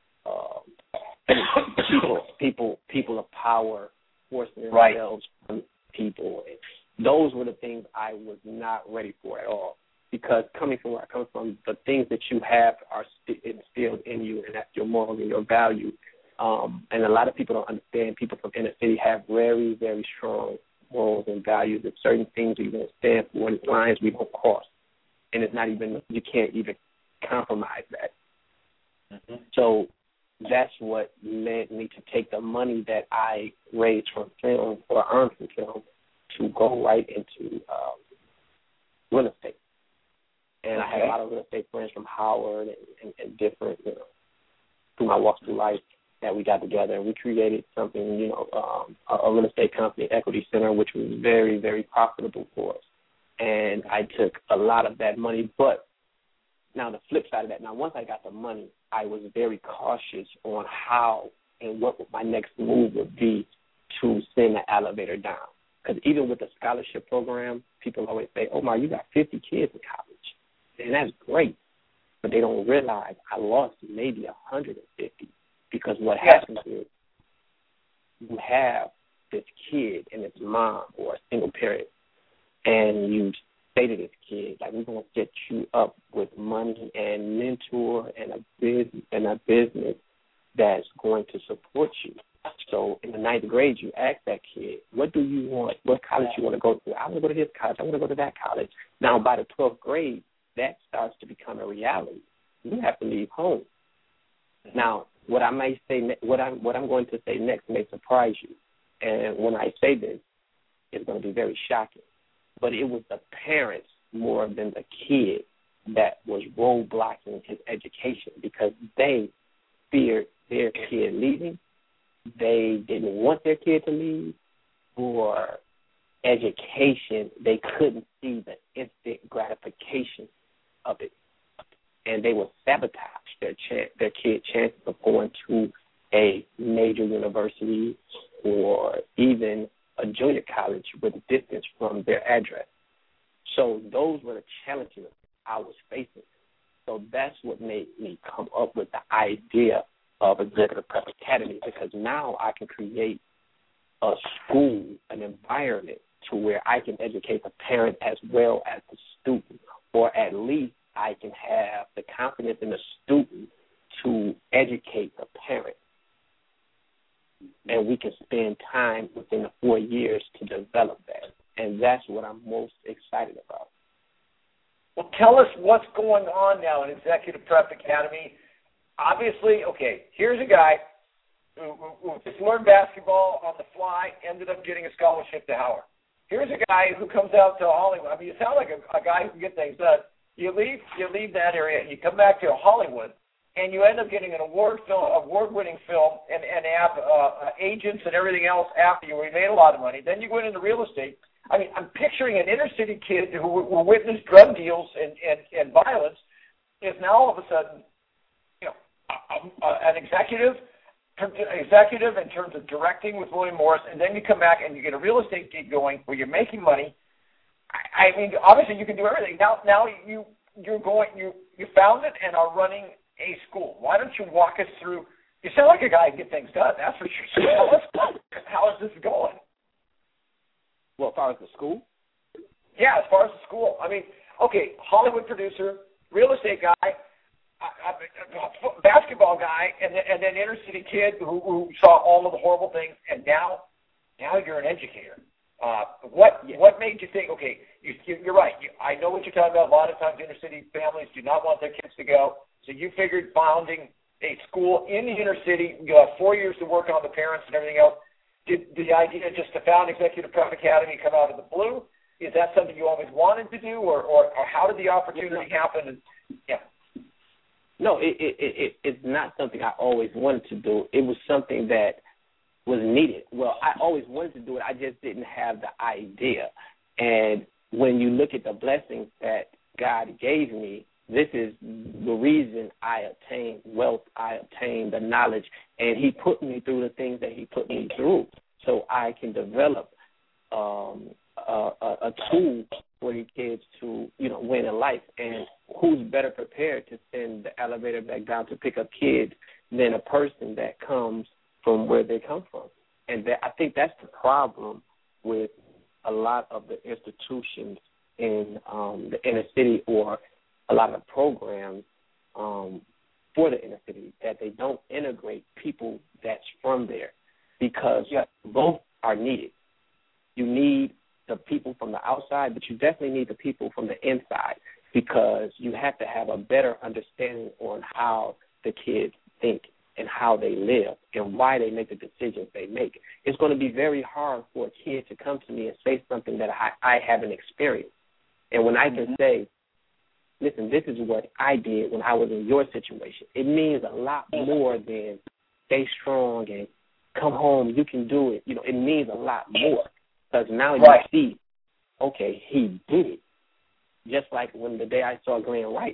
people of power forcing themselves on people. And those were the things I was not ready for at all. Because coming from where I come from, the things that you have are instilled in you, and that's your morals and your values. And a lot of people don't understand. People from inner city have very, very strong morals and values, and certain things we won't stand for, and lines we won't cross. And it's not even, you can't even compromise that. Mm-hmm. So that's what led me to take the money that I raised from film or earned from film to go right into real estate. And I had a lot of real estate friends from Howard and different, through my walks through life, that we got together, and we created something, a real estate company, Equity Center, which was very, very profitable for us. And I took a lot of that money. But now the flip side of that, once I got the money, I was very cautious on how and what my next move would be to send the elevator down. Because even with the scholarship program, people always say, Omar, you got 50 kids in college. And that's great. But they don't realize I lost maybe 150. Because what happens is you have this kid and its mom or a single parent, and you say to this kid, like, we're going to set you up with money and mentor and a business that's going to support you. So in the 9th grade, you ask that kid, what do you want? What college you want to go to? I want to go to this college. I want to go to that college. Now, by the 12th grade, that starts to become a reality. You have to leave home. Now, what I might say, what I'm going to say next may surprise you, and when I say this, it's going to be very shocking. But it was the parents more than the kid that was roadblocking his education because they feared their kid leaving. They didn't want their kid to leave. For education, they couldn't see the instant gratification of it. And they would sabotage their kid chances of going to a major university or even a junior college with distance from their address. So those were the challenges I was facing. So that's what made me come up with the idea of Executive Prep Academy, because now I can create a school, an environment to where I can educate the parent as well as the student, or at least I can have the confidence in the student to educate the parent. And we can spend time within the 4 years to develop that. And that's what I'm most excited about. Well, tell us what's going on now in Executive Prep Academy. Obviously, okay, here's a guy who just learned basketball on the fly, ended up getting a scholarship to Howard. Here's a guy who comes out to Hollywood. I mean, you sound like a guy who can get things done. You leave that area, and you come back to Hollywood, and you end up getting an award-winning film, and have agents and everything else after you, where you made a lot of money. Then you went into real estate. I mean, I'm picturing an inner-city kid who witnessed drug deals and violence is now all of a sudden, an executive in terms of directing with William Morris, and then you come back and you get a real estate gig going where you're making money. I mean, obviously you can do everything. Now you founded and are running a school. Why don't you walk us through? You sound like a guy who can get things done. That's for sure. So tell us, how is this going? Well, as far as the school? Yeah, as far as the school. I mean, okay, Hollywood producer, real estate guy, basketball guy, and then inner city kid who saw all of the horrible things, and now you're an educator. What made you think? Okay, you're right. I know what you're talking about. A lot of times, inner city families do not want their kids to go, so you figured founding a school in the inner city. You have 4 years to work on the parents and everything else. Did the idea just to found Executive Prep Academy come out of the blue? Is that something you always wanted to do, or how did the opportunity happen? And, yeah. No, it's not something I always wanted to do. It was something that was needed. Well, I always wanted to do it. I just didn't have the idea. And when you look at the blessings that God gave me, this is the reason I obtained wealth, I obtained the knowledge, and he put me through the things that he put me through so I can develop a tool for the kids to, win in life. And who's better prepared to send the elevator back down to pick up kids than a person that comes from where they come from? And I think that's the problem with a lot of the institutions in the inner city, or a lot of programs for the inner city, that they don't integrate people that's from there, because both are needed. You need the people from the outside, but you definitely need the people from the inside, because you have to have a better understanding on how the kids think and how they live and why they make the decisions they make. It's going to be very hard for a kid to come to me and say something that I haven't experienced. And when I can say, listen, this is what I did when I was in your situation, it means a lot more than stay strong and come home, you can do it. It means a lot more, because now you see, okay, he did it. Just like when the day I saw Glenn Rice,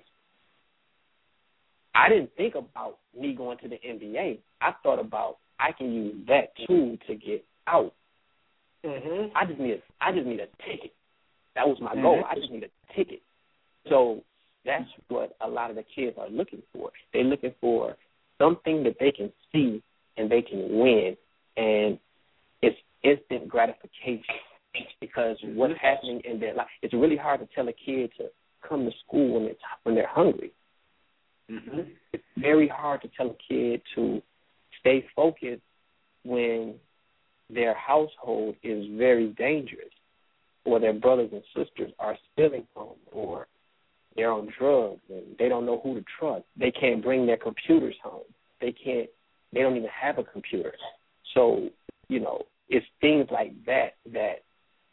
I didn't think about me going to the NBA. I thought about, I can use that tool to get out. Mm-hmm. I just need a ticket. That was my goal. I just need a ticket. So that's what a lot of the kids are looking for. They're looking for something that they can see and they can win, and it's instant gratification, because what's happening in their life, it's really hard to tell a kid to come to school when they're hungry. Mm-hmm. It's very hard to tell a kid to stay focused when their household is very dangerous, or their brothers and sisters are stealing from them, or they're on drugs and they don't know who to trust. They can't bring their computers home. They don't even have a computer. So, it's things like that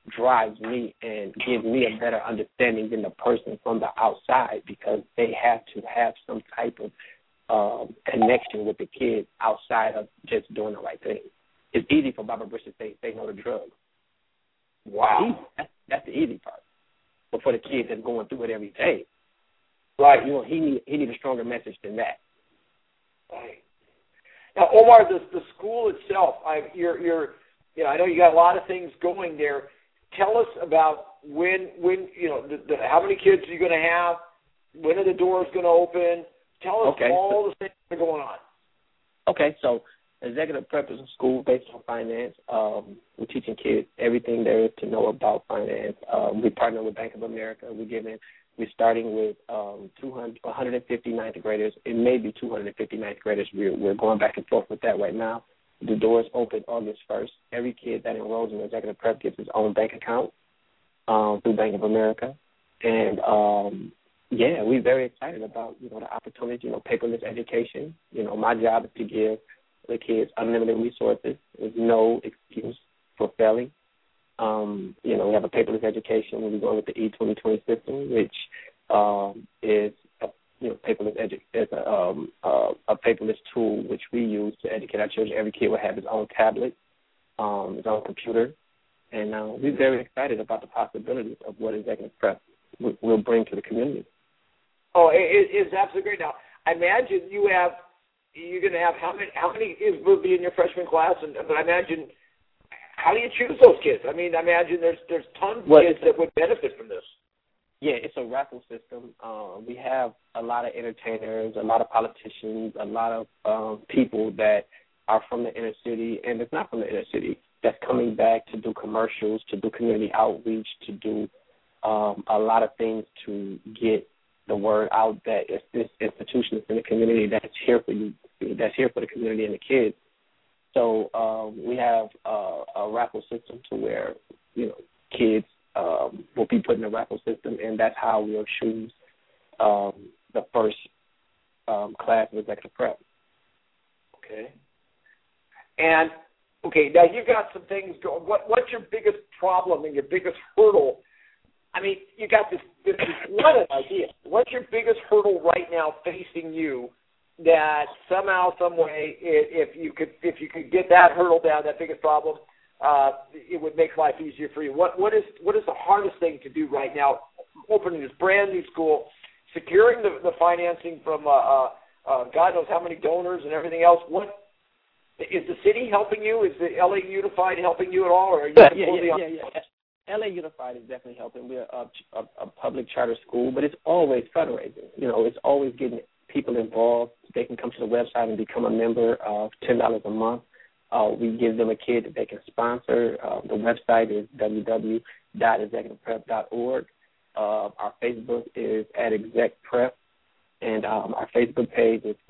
drives me and gives me a better understanding than the person from the outside, because they have to have some type of connection with the kids outside of just doing the right thing. It's easy for Baba Bush to say no to drugs. Wow. That's the easy part. But for the kids that's going through it every day, right? He need a stronger message than that. Right. Now, Omar, the school itself, I know you got a lot of things going there. Tell us about when how many kids are you going to have? When are the doors going to open? Tell us all the things that are going on. Okay, so Executive Prep is a school based on finance. We're teaching kids everything there is to know about finance. We partner with Bank of America. We're starting with 150 ninth graders. It may be 250 ninth graders. We're going back and forth with that right now. The doors open August 1st. Every kid that enrolls in Executive Prep gets his own bank account through Bank of America. And, we're very excited about, the opportunity, paperless education. My job is to give the kids unlimited resources. There's no excuse for failing. We have a paperless education. We're going with the E2020 system, which is a paperless tool which we use to educate our children. Every kid will have his own tablet, his own computer, and we're very excited about the possibilities of what Executive Prep will bring to the community. Oh, it's absolutely great. Now, I imagine you're going to have how many will be in your freshman class? But I imagine, how do you choose those kids? I mean, I imagine there's tons of kids that would benefit from this. Yeah, it's a raffle system. We have a lot of entertainers, a lot of politicians, a lot of people that are from the inner city and that's not from the inner city that's coming back to do commercials, to do community outreach, to do a lot of things to get the word out that it's this institution is in the community that's here for you, that's here for the community and the kids. So we have a raffle system to where, kids will be put in a raffle system, and that's how we'll choose the first class of Executive Prep. Okay. And, now you've got some things going. What's your biggest problem and your biggest hurdle? I mean, you got this lot of ideas. What's your biggest hurdle right now facing you that somehow, some way, if you could get that hurdle down, that biggest problem, it would make life easier for you? What is the hardest thing to do right now? Opening this brand new school, securing the financing from God knows how many donors and everything else. What is the city helping you? Is the LA Unified helping you at all, or are you completely on? LA Unified is definitely helping. We're a public charter school, but it's always fundraising. It's always getting people involved. They can come to the website and become a member of $10 a month. We give them a kid that they can sponsor. The website is www.executiveprep.org. Our Facebook is @execprep, and our Facebook page is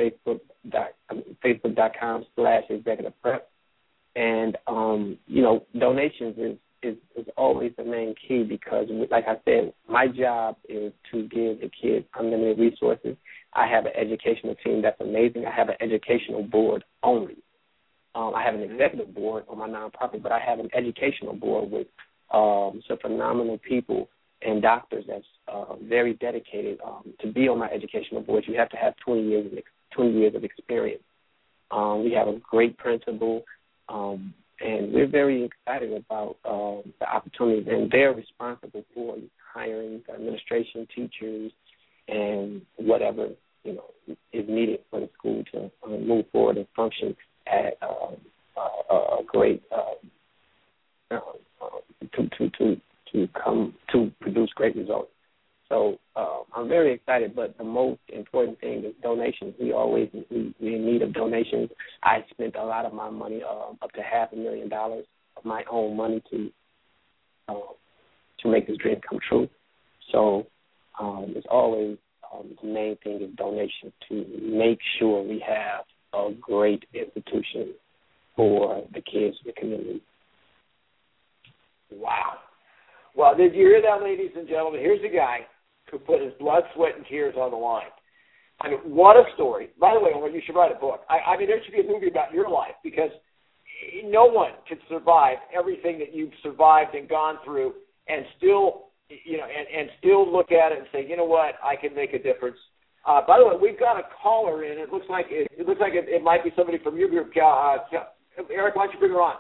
facebook.com/executiveprep. And donations is always the main key, because, like I said, my job is to give the kids unlimited resources. I have an educational team that's amazing. I have an educational board only. I have an executive board on my nonprofit, but I have an educational board with some phenomenal people and doctors that's very dedicated. To be on my educational board, you have to have 20 years of experience. We have a great principal, and we're very excited about the opportunities, and they're responsible for hiring the administration, teachers, and whatever is needed for the school to move forward and function at a great to produce great results. So I'm very excited, but the most important thing is donations. We're in need of donations. I spent a lot of my money, up to $500,000 of my own money to make this dream come true. So it's always the main thing is donation, to make sure we have a great institution for the kids of the community. Wow. Well, did you hear that, ladies and gentlemen? Here's a guy who put his blood, sweat, and tears on the line. I mean, what a story. By the way, Omar, you should write a book. I mean, there should be a movie about your life, because no one can survive everything that you've survived and gone through and still, and still look at it and say, you know what, I can make a difference. By the way, we've got a caller in. It looks like it might be somebody from your group. Eric, why don't you bring her on?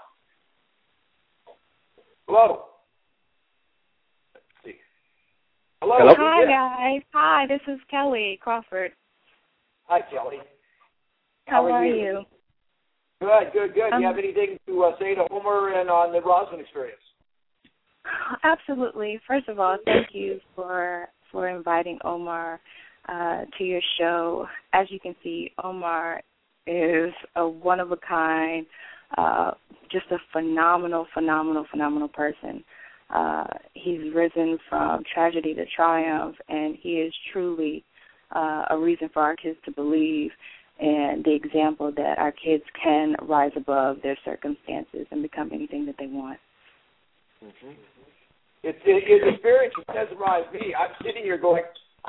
Hello. Let's see. Hello. Hi, guys. Hi, this is Kelly Crawford. Hi, Kelly. How are you? Good. Do you have anything to say to Omar and on the Rosman experience? Absolutely. First of all, thank you for inviting Omar to your show. As you can see, Omar is a one-of-a-kind, just a phenomenal person. He's risen from tragedy to triumph, and he is truly a reason for our kids to believe and the example that our kids can rise above their circumstances and become anything that they want. Mm-hmm. It's experience mesmerized me. I'm sitting here going,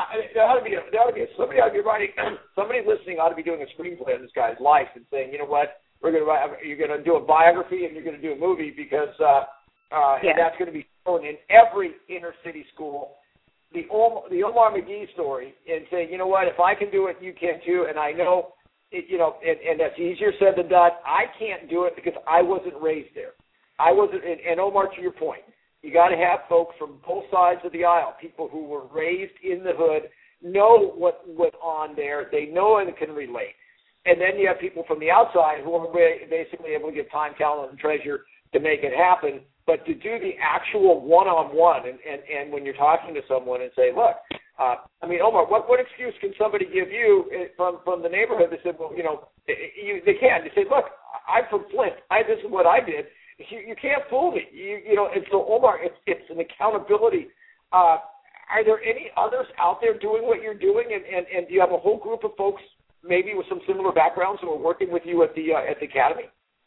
somebody listening ought to be doing a screenplay of this guy's life and saying, you know what, you're going to do a biography and you're going to do a movie because and that's going to be shown in every inner city school. The Omar McGee story, and saying, you know what, if I can do it, you can too. And I know, and that's easier said than done. I can't do it because I wasn't raised there. I wasn't, and Omar, to your point, you got to have folks from both sides of the aisle, people who were raised in the hood, know what went on there. They know and can relate. And then you have people from the outside who are basically able to give time, talent, and treasure to make it happen. But to do the actual one-on-one, and when you're talking to someone and say, look, Omar, what excuse can somebody give you from the neighborhood? They said, well, they can. They say, look, I'm from Flint. This is what I did. You can't fool me. And so, Omar, it's an accountability. Are there any others out there doing what you're doing? And do you have a whole group of folks maybe with some similar backgrounds who are working with you at the academy?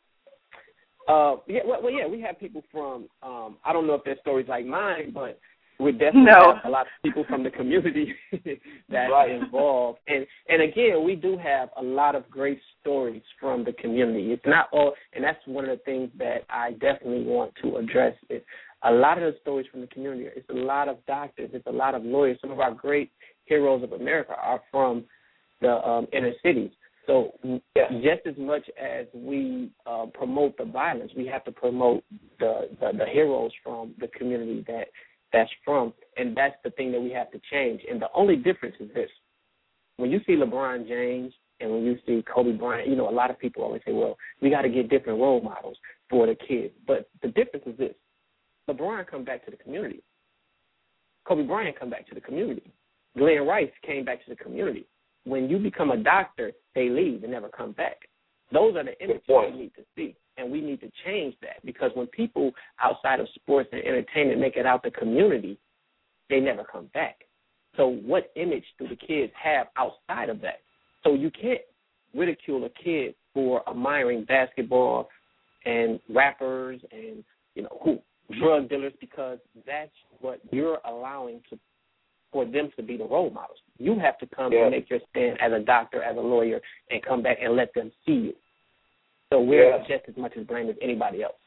We have people from, I don't know if their stories like mine, but we definitely have a lot of people from the community that are involved. And again, we do have a lot of great stories from the community. It's not all, and that's one of the things that I definitely want to address. Is a lot of the stories from the community. It's a lot of doctors. It's a lot of lawyers. Some of our great heroes of America are from the inner cities. So just as much as we promote the violence, we have to promote the heroes from the community that's from, and that's the thing that we have to change. And the only difference is this. When you see LeBron James and when you see Kobe Bryant, a lot of people always say, well, we got to get different role models for the kids. But the difference is this. LeBron come back to the community. Kobe Bryant come back to the community. Glenn Rice came back to the community. When you become a doctor, they leave and never come back. Those are the images we need to see, and we need to change that because when people outside of sports and entertainment make it out the community, they never come back. So what image do the kids have outside of that? So you can't ridicule a kid for admiring basketball and rappers and, drug dealers because that's what you're allowing for them to be the role models. You have to come and make your stand as a doctor, as a lawyer, and come back and let them see you. So we're just as much as blame as anybody else.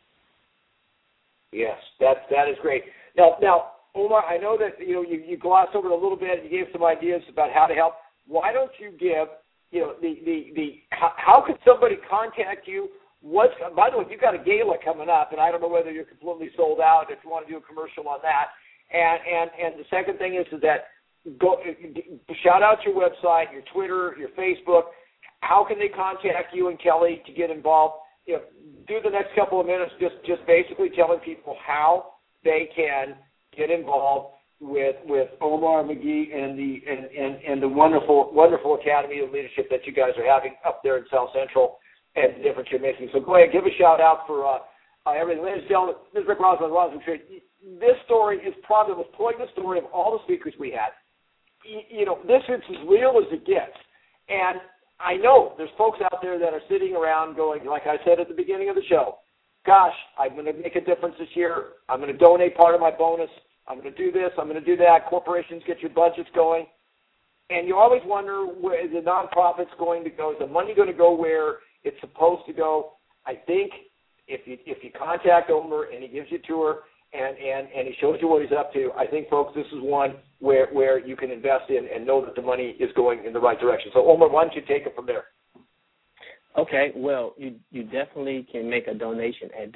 Yes, that is great. Now, Omar, I know that you glossed over it a little bit. You gave some ideas about how to help. Why don't you give how could somebody contact you? By the way, you've got a gala coming up, and I don't know whether you're completely sold out. If you want to do a commercial on that. And the second thing is that go shout out your website, your Twitter, your Facebook. How can they contact you and Kelly to get involved? Do the next couple of minutes just basically telling people how they can get involved with Omar McGee and the wonderful Academy of Leadership that you guys are having up there in South Central and the difference you're making. So go ahead, give a shout out for everything. Ladies and gentlemen, this is Rick Rosman, Rosman Trade. This story is probably the most poignant story of all the speakers we had. This is as real as it gets. And I know there's folks out there that are sitting around going, like I said at the beginning of the show, gosh, I'm going to make a difference this year. I'm going to donate part of my bonus. I'm going to do this. I'm going to do that. Corporations, get your budgets going. And you always wonder, where the nonprofit's going to go? Is the money going to go where it's supposed to go? I think if you contact Omar and he gives you a tour and he shows you what he's up to, I think, folks, this is one where you can invest in and know that the money is going in the right direction. So, Omar, why don't you take it from there? Okay, well, you definitely can make a donation at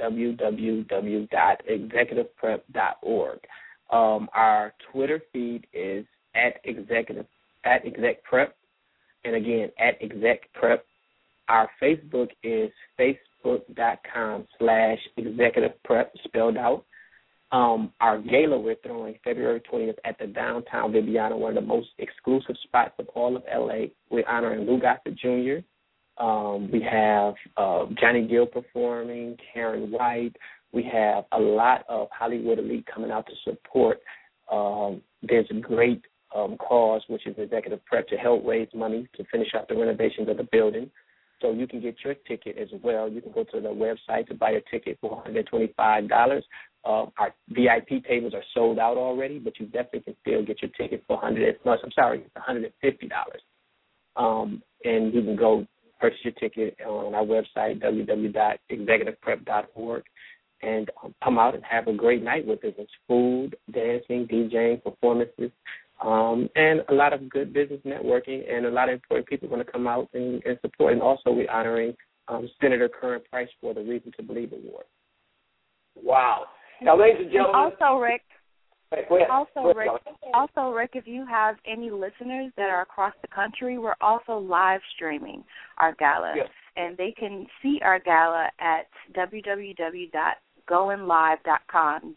www.executiveprep.org. Our Twitter feed is @execprep, and again, @execprep. Our Facebook is facebook.com/executiveprep, spelled out. Our gala we're throwing February 20th at the Downtown Viviana, one of the most exclusive spots of all of L.A. We're honoring Lou Gossett Jr., we have Johnny Gill performing, Karen White. We have a lot of Hollywood elite coming out to support. There's a great cause, which is Executive Prep, to help raise money to finish up the renovations of the building. So you can get your ticket as well. You can go to the website to buy a ticket for $125. Our VIP tables are sold out already, but you definitely can still get your ticket for $150. And you can go purchase your ticket on our website, www.executiveprep.org, and come out and have a great night with us. It's food, dancing, DJing, performances, and a lot of good business networking, and a lot of important people are going to come out and support. And also we're honoring Senator Curran Price for the Reason to Believe Award. Wow. Now, ladies and gentlemen. And also, Rick. Go ahead. Also, Rick, if you have any listeners that are across the country, we're also live streaming our gala. Yes. And they can see our gala at www.goinlive.com,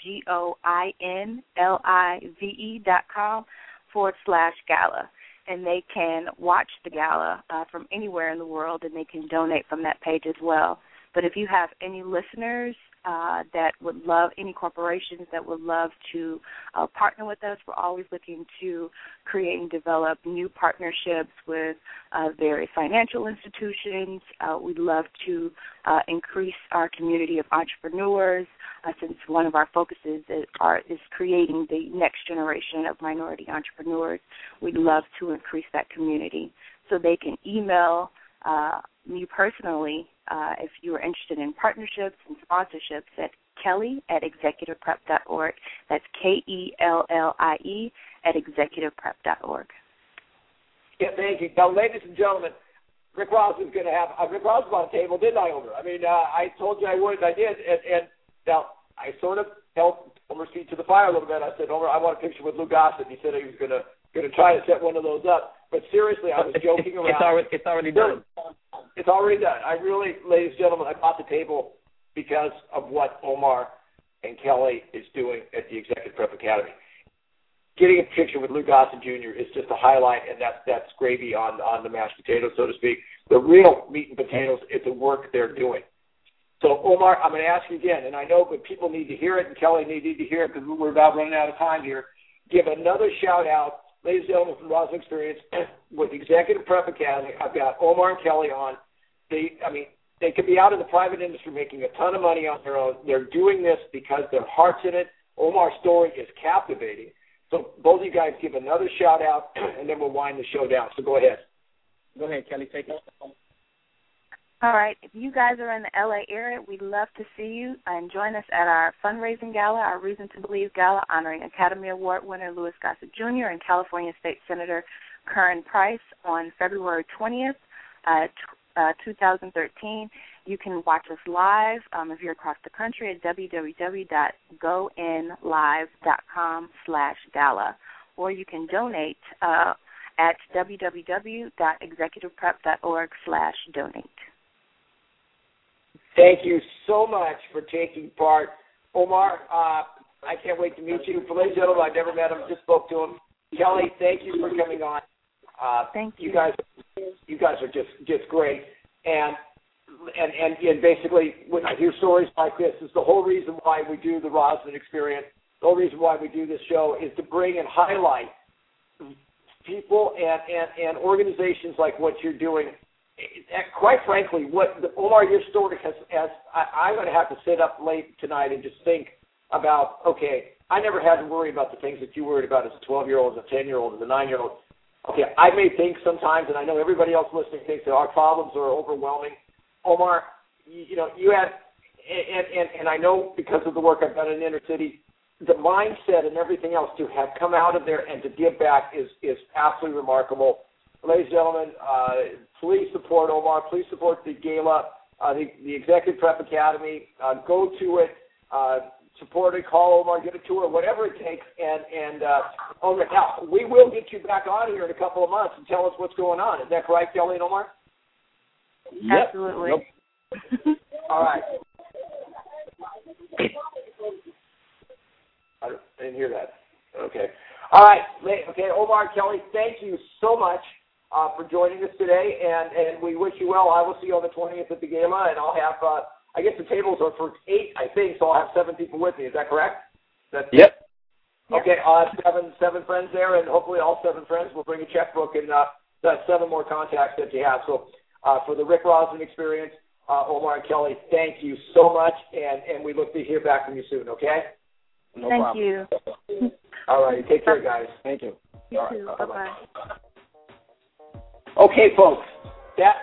GOINLIVE.com/gala. And they can watch the gala from anywhere in the world, and they can donate from that page as well. But if you have any listeners that would love, any corporations that would love to partner with us, we're always looking to create and develop new partnerships with various financial institutions. We'd love to increase our community of entrepreneurs, since one of our focuses is creating the next generation of minority entrepreneurs. We'd love to increase that community. So they can email me personally if you are interested in partnerships and sponsorships at Kelly@executiveprep.org. That's KELLIE @executiveprep.org. Yeah, thank you. Now, ladies and gentlemen, Rick Rosman's going to have Rick Rosman on the table, didn't I, Omar? I mean, I told you I would, and I did. And now I sort of held Omar's feet to the fire a little bit. I said, Omar, I want a picture with Lou Gossett. He said he was going to try to set one of those up. But seriously, I was joking around. It's already done. It's already done. I really, ladies and gentlemen, I bought the table because of what Omar and Kelly is doing at the Executive Prep Academy. Getting a picture with Lou Gossett Jr. is just a highlight, and that's gravy on the mashed potatoes, so to speak. The real meat and potatoes is the work they're doing. So, Omar, I'm going to ask you again, and I know but people need to hear it, and Kelly need to hear it because we're about running out of time here. Give another shout-out, ladies and gentlemen, from Rosman Experience with Executive Prep Academy. I've got Omar and Kelly on. They could be out in the private industry making a ton of money on their own. They're doing this because their heart's in it. Omar's story is captivating. So both of you guys give another shout-out, and then we'll wind the show down. So go ahead. Go ahead, Kelly. Take it. All right. If you guys are in the L.A. area, we'd love to see you and join us at our fundraising gala, our Reason to Believe gala, honoring Academy Award winner Louis Gossett Jr. and California State Senator Curran Price on February 20th, 2013. You can watch us live if you're across the country at www.goinlive.com/gala, or you can donate at www.executiveprep.org/donate. Thank you so much for taking part. Omar, I can't wait to meet you. For ladies and gentlemen, I've never met him, just spoke to him. Kelly, thank you for coming on. Thank you. You guys are just great. And basically, when I hear stories like this, is the whole reason why we do the Rosman Experience. The whole reason why we do this show is to bring and highlight people and organizations like what you're doing. Quite frankly, Omar, your story I'm going to have to sit up late tonight and just think about, okay, I never had to worry about the things that you worried about as a 12-year-old, as a 10-year-old, as a 9-year-old. Okay, I may think sometimes, and I know everybody else listening thinks that our problems are overwhelming. Omar, you had and I know because of the work I've done in inner city, the mindset and everything else to have come out of there and to give back is absolutely remarkable. Ladies and gentlemen, please support Omar. Please support the gala, the Executive Prep Academy. Go to it. Support it. Call Omar. Get a tour. Whatever it takes. And Omar, now, we will get you back on here in a couple of months and tell us what's going on. Is that correct, Kelly and Omar? Yep. Absolutely. Nope. All right. I didn't hear that. Okay. All right. Okay, Omar, Kelly, thank you so much for joining us today, and we wish you well. I will see you on the 20th at the gala, and I'll have, I guess the tables are for 8, I think, so I'll have 7 people with me. Is that correct? Yep. Okay, I'll have seven friends there, and hopefully all 7 friends will bring a checkbook and that's 7 more contacts that you have. So for the Rick Rossman Experience, Omar and Kelly, thank you so much, and we look to hear back from you soon, okay? No Thank problem. you. All right, take care, guys. Thank you. You All too. right, Bye-bye. Okay, folks, that...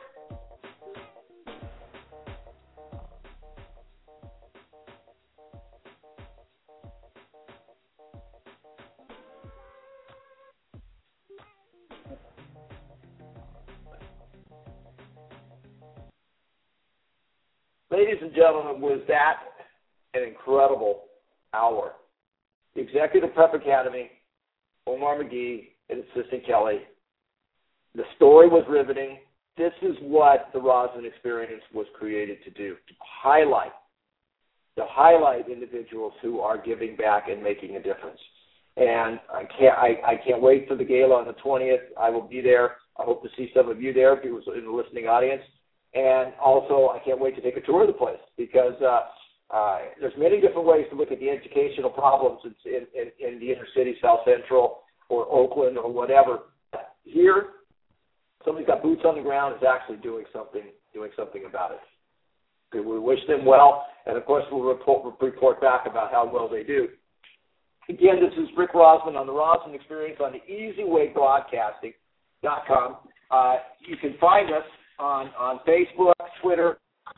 Ladies and gentlemen, was that an incredible hour? The Executive Prep Academy, Omar McGee and Assistant Kelly. The story was riveting. This is what the Rossman Experience was created to do, to highlight individuals who are giving back and making a difference. And I can't wait for the gala on the 20th. I will be there. I hope to see some of you there if you were in the listening audience. And also, I can't wait to take a tour of the place because there's many different ways to look at the educational problems in the inner city, South Central, or Oakland, or whatever. Here, somebody's got boots on the ground is actually doing something about it. Okay, we wish them well, and of course we'll report back about how well they do. Again, this is Rick Rossman on the Rossman Experience on the EasyWayBroadcasting.com. You can find us on Facebook, Twitter.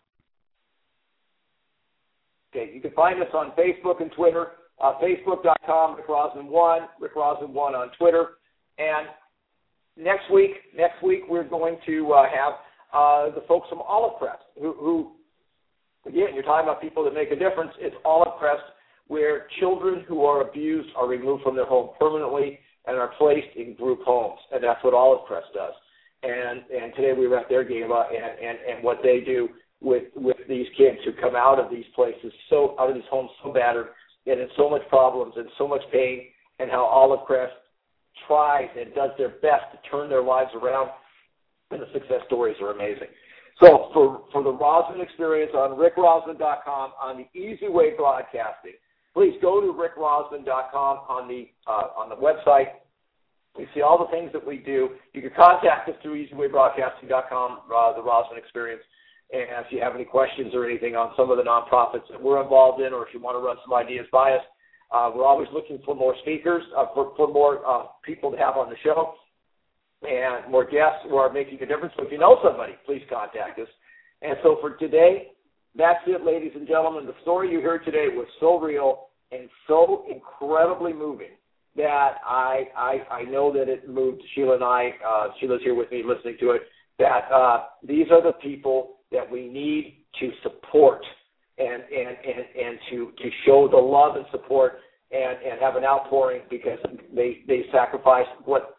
Okay, you can find us on Facebook and Twitter. Facebook.com, Rick Rossman 1, Rick Rossman 1 on Twitter. And next week we're going to have the folks from Olive Crest, who, again, you're talking about people that make a difference. It's Olive Crest, where children who are abused are removed from their home permanently and are placed in group homes, and that's what Olive Crest does. And today we were at their gala, and what they do with these kids who come out of these places, out of these homes so battered, and in so much problems and so much pain, and how Olive Crest tries and does their best to turn their lives around, and the success stories are amazing. So for the Rossman Experience on rickrossman.com on the Easy Way Broadcasting, please go to rickrossman.com on the website. You see all the things that we do. You can contact us through easywaybroadcasting.com, the Rossman Experience. And if you have any questions or anything on some of the nonprofits that we're involved in, or if you want to run some ideas by us, we're always looking for more speakers, for more people to have on the show, and more guests who are making a difference. So if you know somebody, please contact us. And so for today, that's it, ladies and gentlemen. The story you heard today was so real and so incredibly moving that I know that it moved Sheila and I. Sheila's here with me listening to it. That these are the people that we need to support and to show the love and support and have an outpouring, because they sacrifice what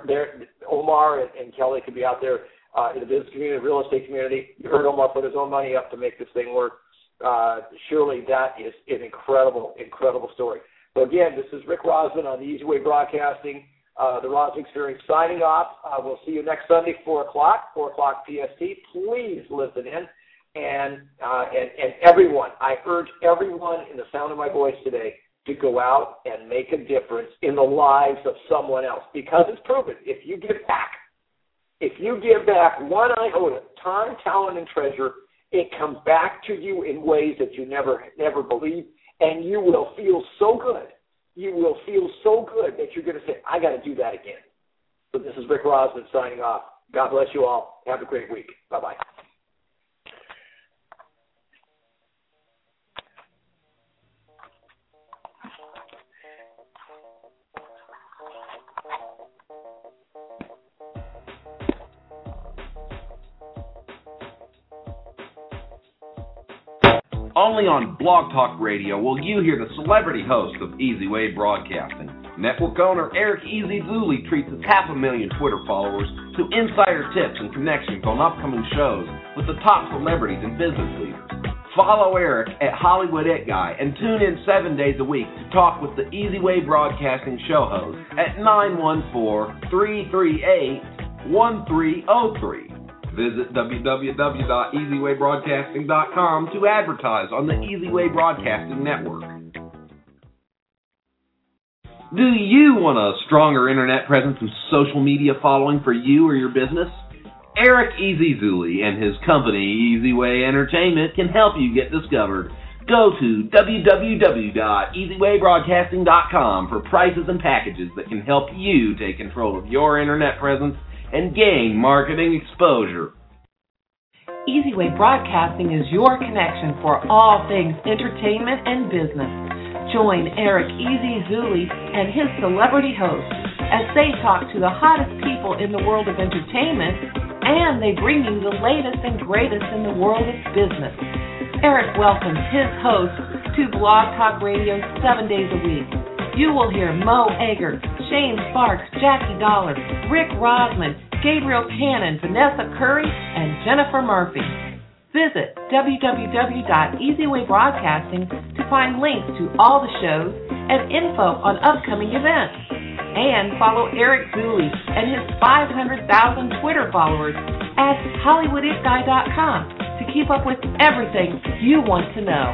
Omar and Kelly could be out there in the business community, real estate community. You heard Omar put his own money up to make this thing work. Surely that is an incredible, incredible story. So again, this is Rick Rossman on the Easy Way Broadcasting, the Rossman Experience signing off. We'll see you next Sunday, 4 o'clock PST. Please listen in. And everyone, I urge everyone in the sound of my voice today to go out and make a difference in the lives of someone else, because it's proven. If you give back one iota, time, talent, and treasure, it comes back to you in ways that you never believed, and you will feel so good. You will feel so good that you're going to say, I got to do that again. So this is Rick Rossman signing off. God bless you all. Have a great week. Bye-bye. Only on Blog Talk Radio will you hear the celebrity host of Easy Way Broadcasting. Network owner Eric Easy Zuli treats his 500,000 Twitter followers to insider tips and connections on upcoming shows with the top celebrities and business leaders. Follow Eric at Hollywood It Guy and tune in 7 days a week to talk with the Easy Way Broadcasting show host at 914-338-1303. Visit www.easywaybroadcasting.com to advertise on the Easy Way Broadcasting Network. Do you want a stronger internet presence and social media following for you or your business? Eric Easy Zuli and his company, Easy Way Entertainment, can help you get discovered. Go to www.easywaybroadcasting.com for prices and packages that can help you take control of your internet presence and gain marketing exposure. Easy Way Broadcasting is your connection for all things entertainment and business. Join Eric Easy Zuli and his celebrity hosts as they talk to the hottest people in the world of entertainment, and they bring you the latest and greatest in the world of business. Eric welcomes his hosts to Blog Talk Radio 7 days a week. You will hear Mo Egger, Shane Sparks, Jackie Dollar, Rick Rosman, Gabriel Cannon, Vanessa Curry, and Jennifer Murphy. Visit www.easywaybroadcasting to find links to all the shows and info on upcoming events. And follow Eric Zuli and his 500,000 Twitter followers at HollywoodItGuy.com to keep up with everything you want to know.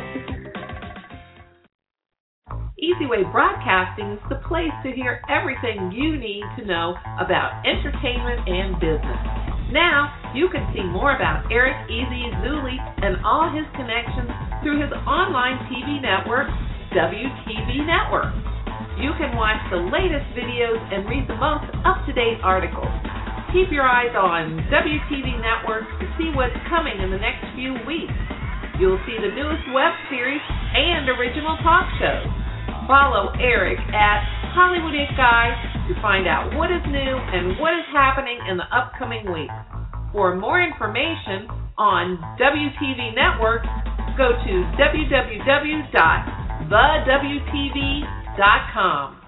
Easy Way Broadcasting is the place to hear everything you need to know about entertainment and business. Now, you can see more about Eric Easy Zuli and all his connections through his online TV network, WTV Network. You can watch the latest videos and read the most up-to-date articles. Keep your eyes on WTV Network to see what's coming in the next few weeks. You'll see the newest web series and original talk shows. Follow Eric at Hollywood It Guy to find out what is new and what is happening in the upcoming weeks. For more information on WTV Network, go to www.thewtv.com.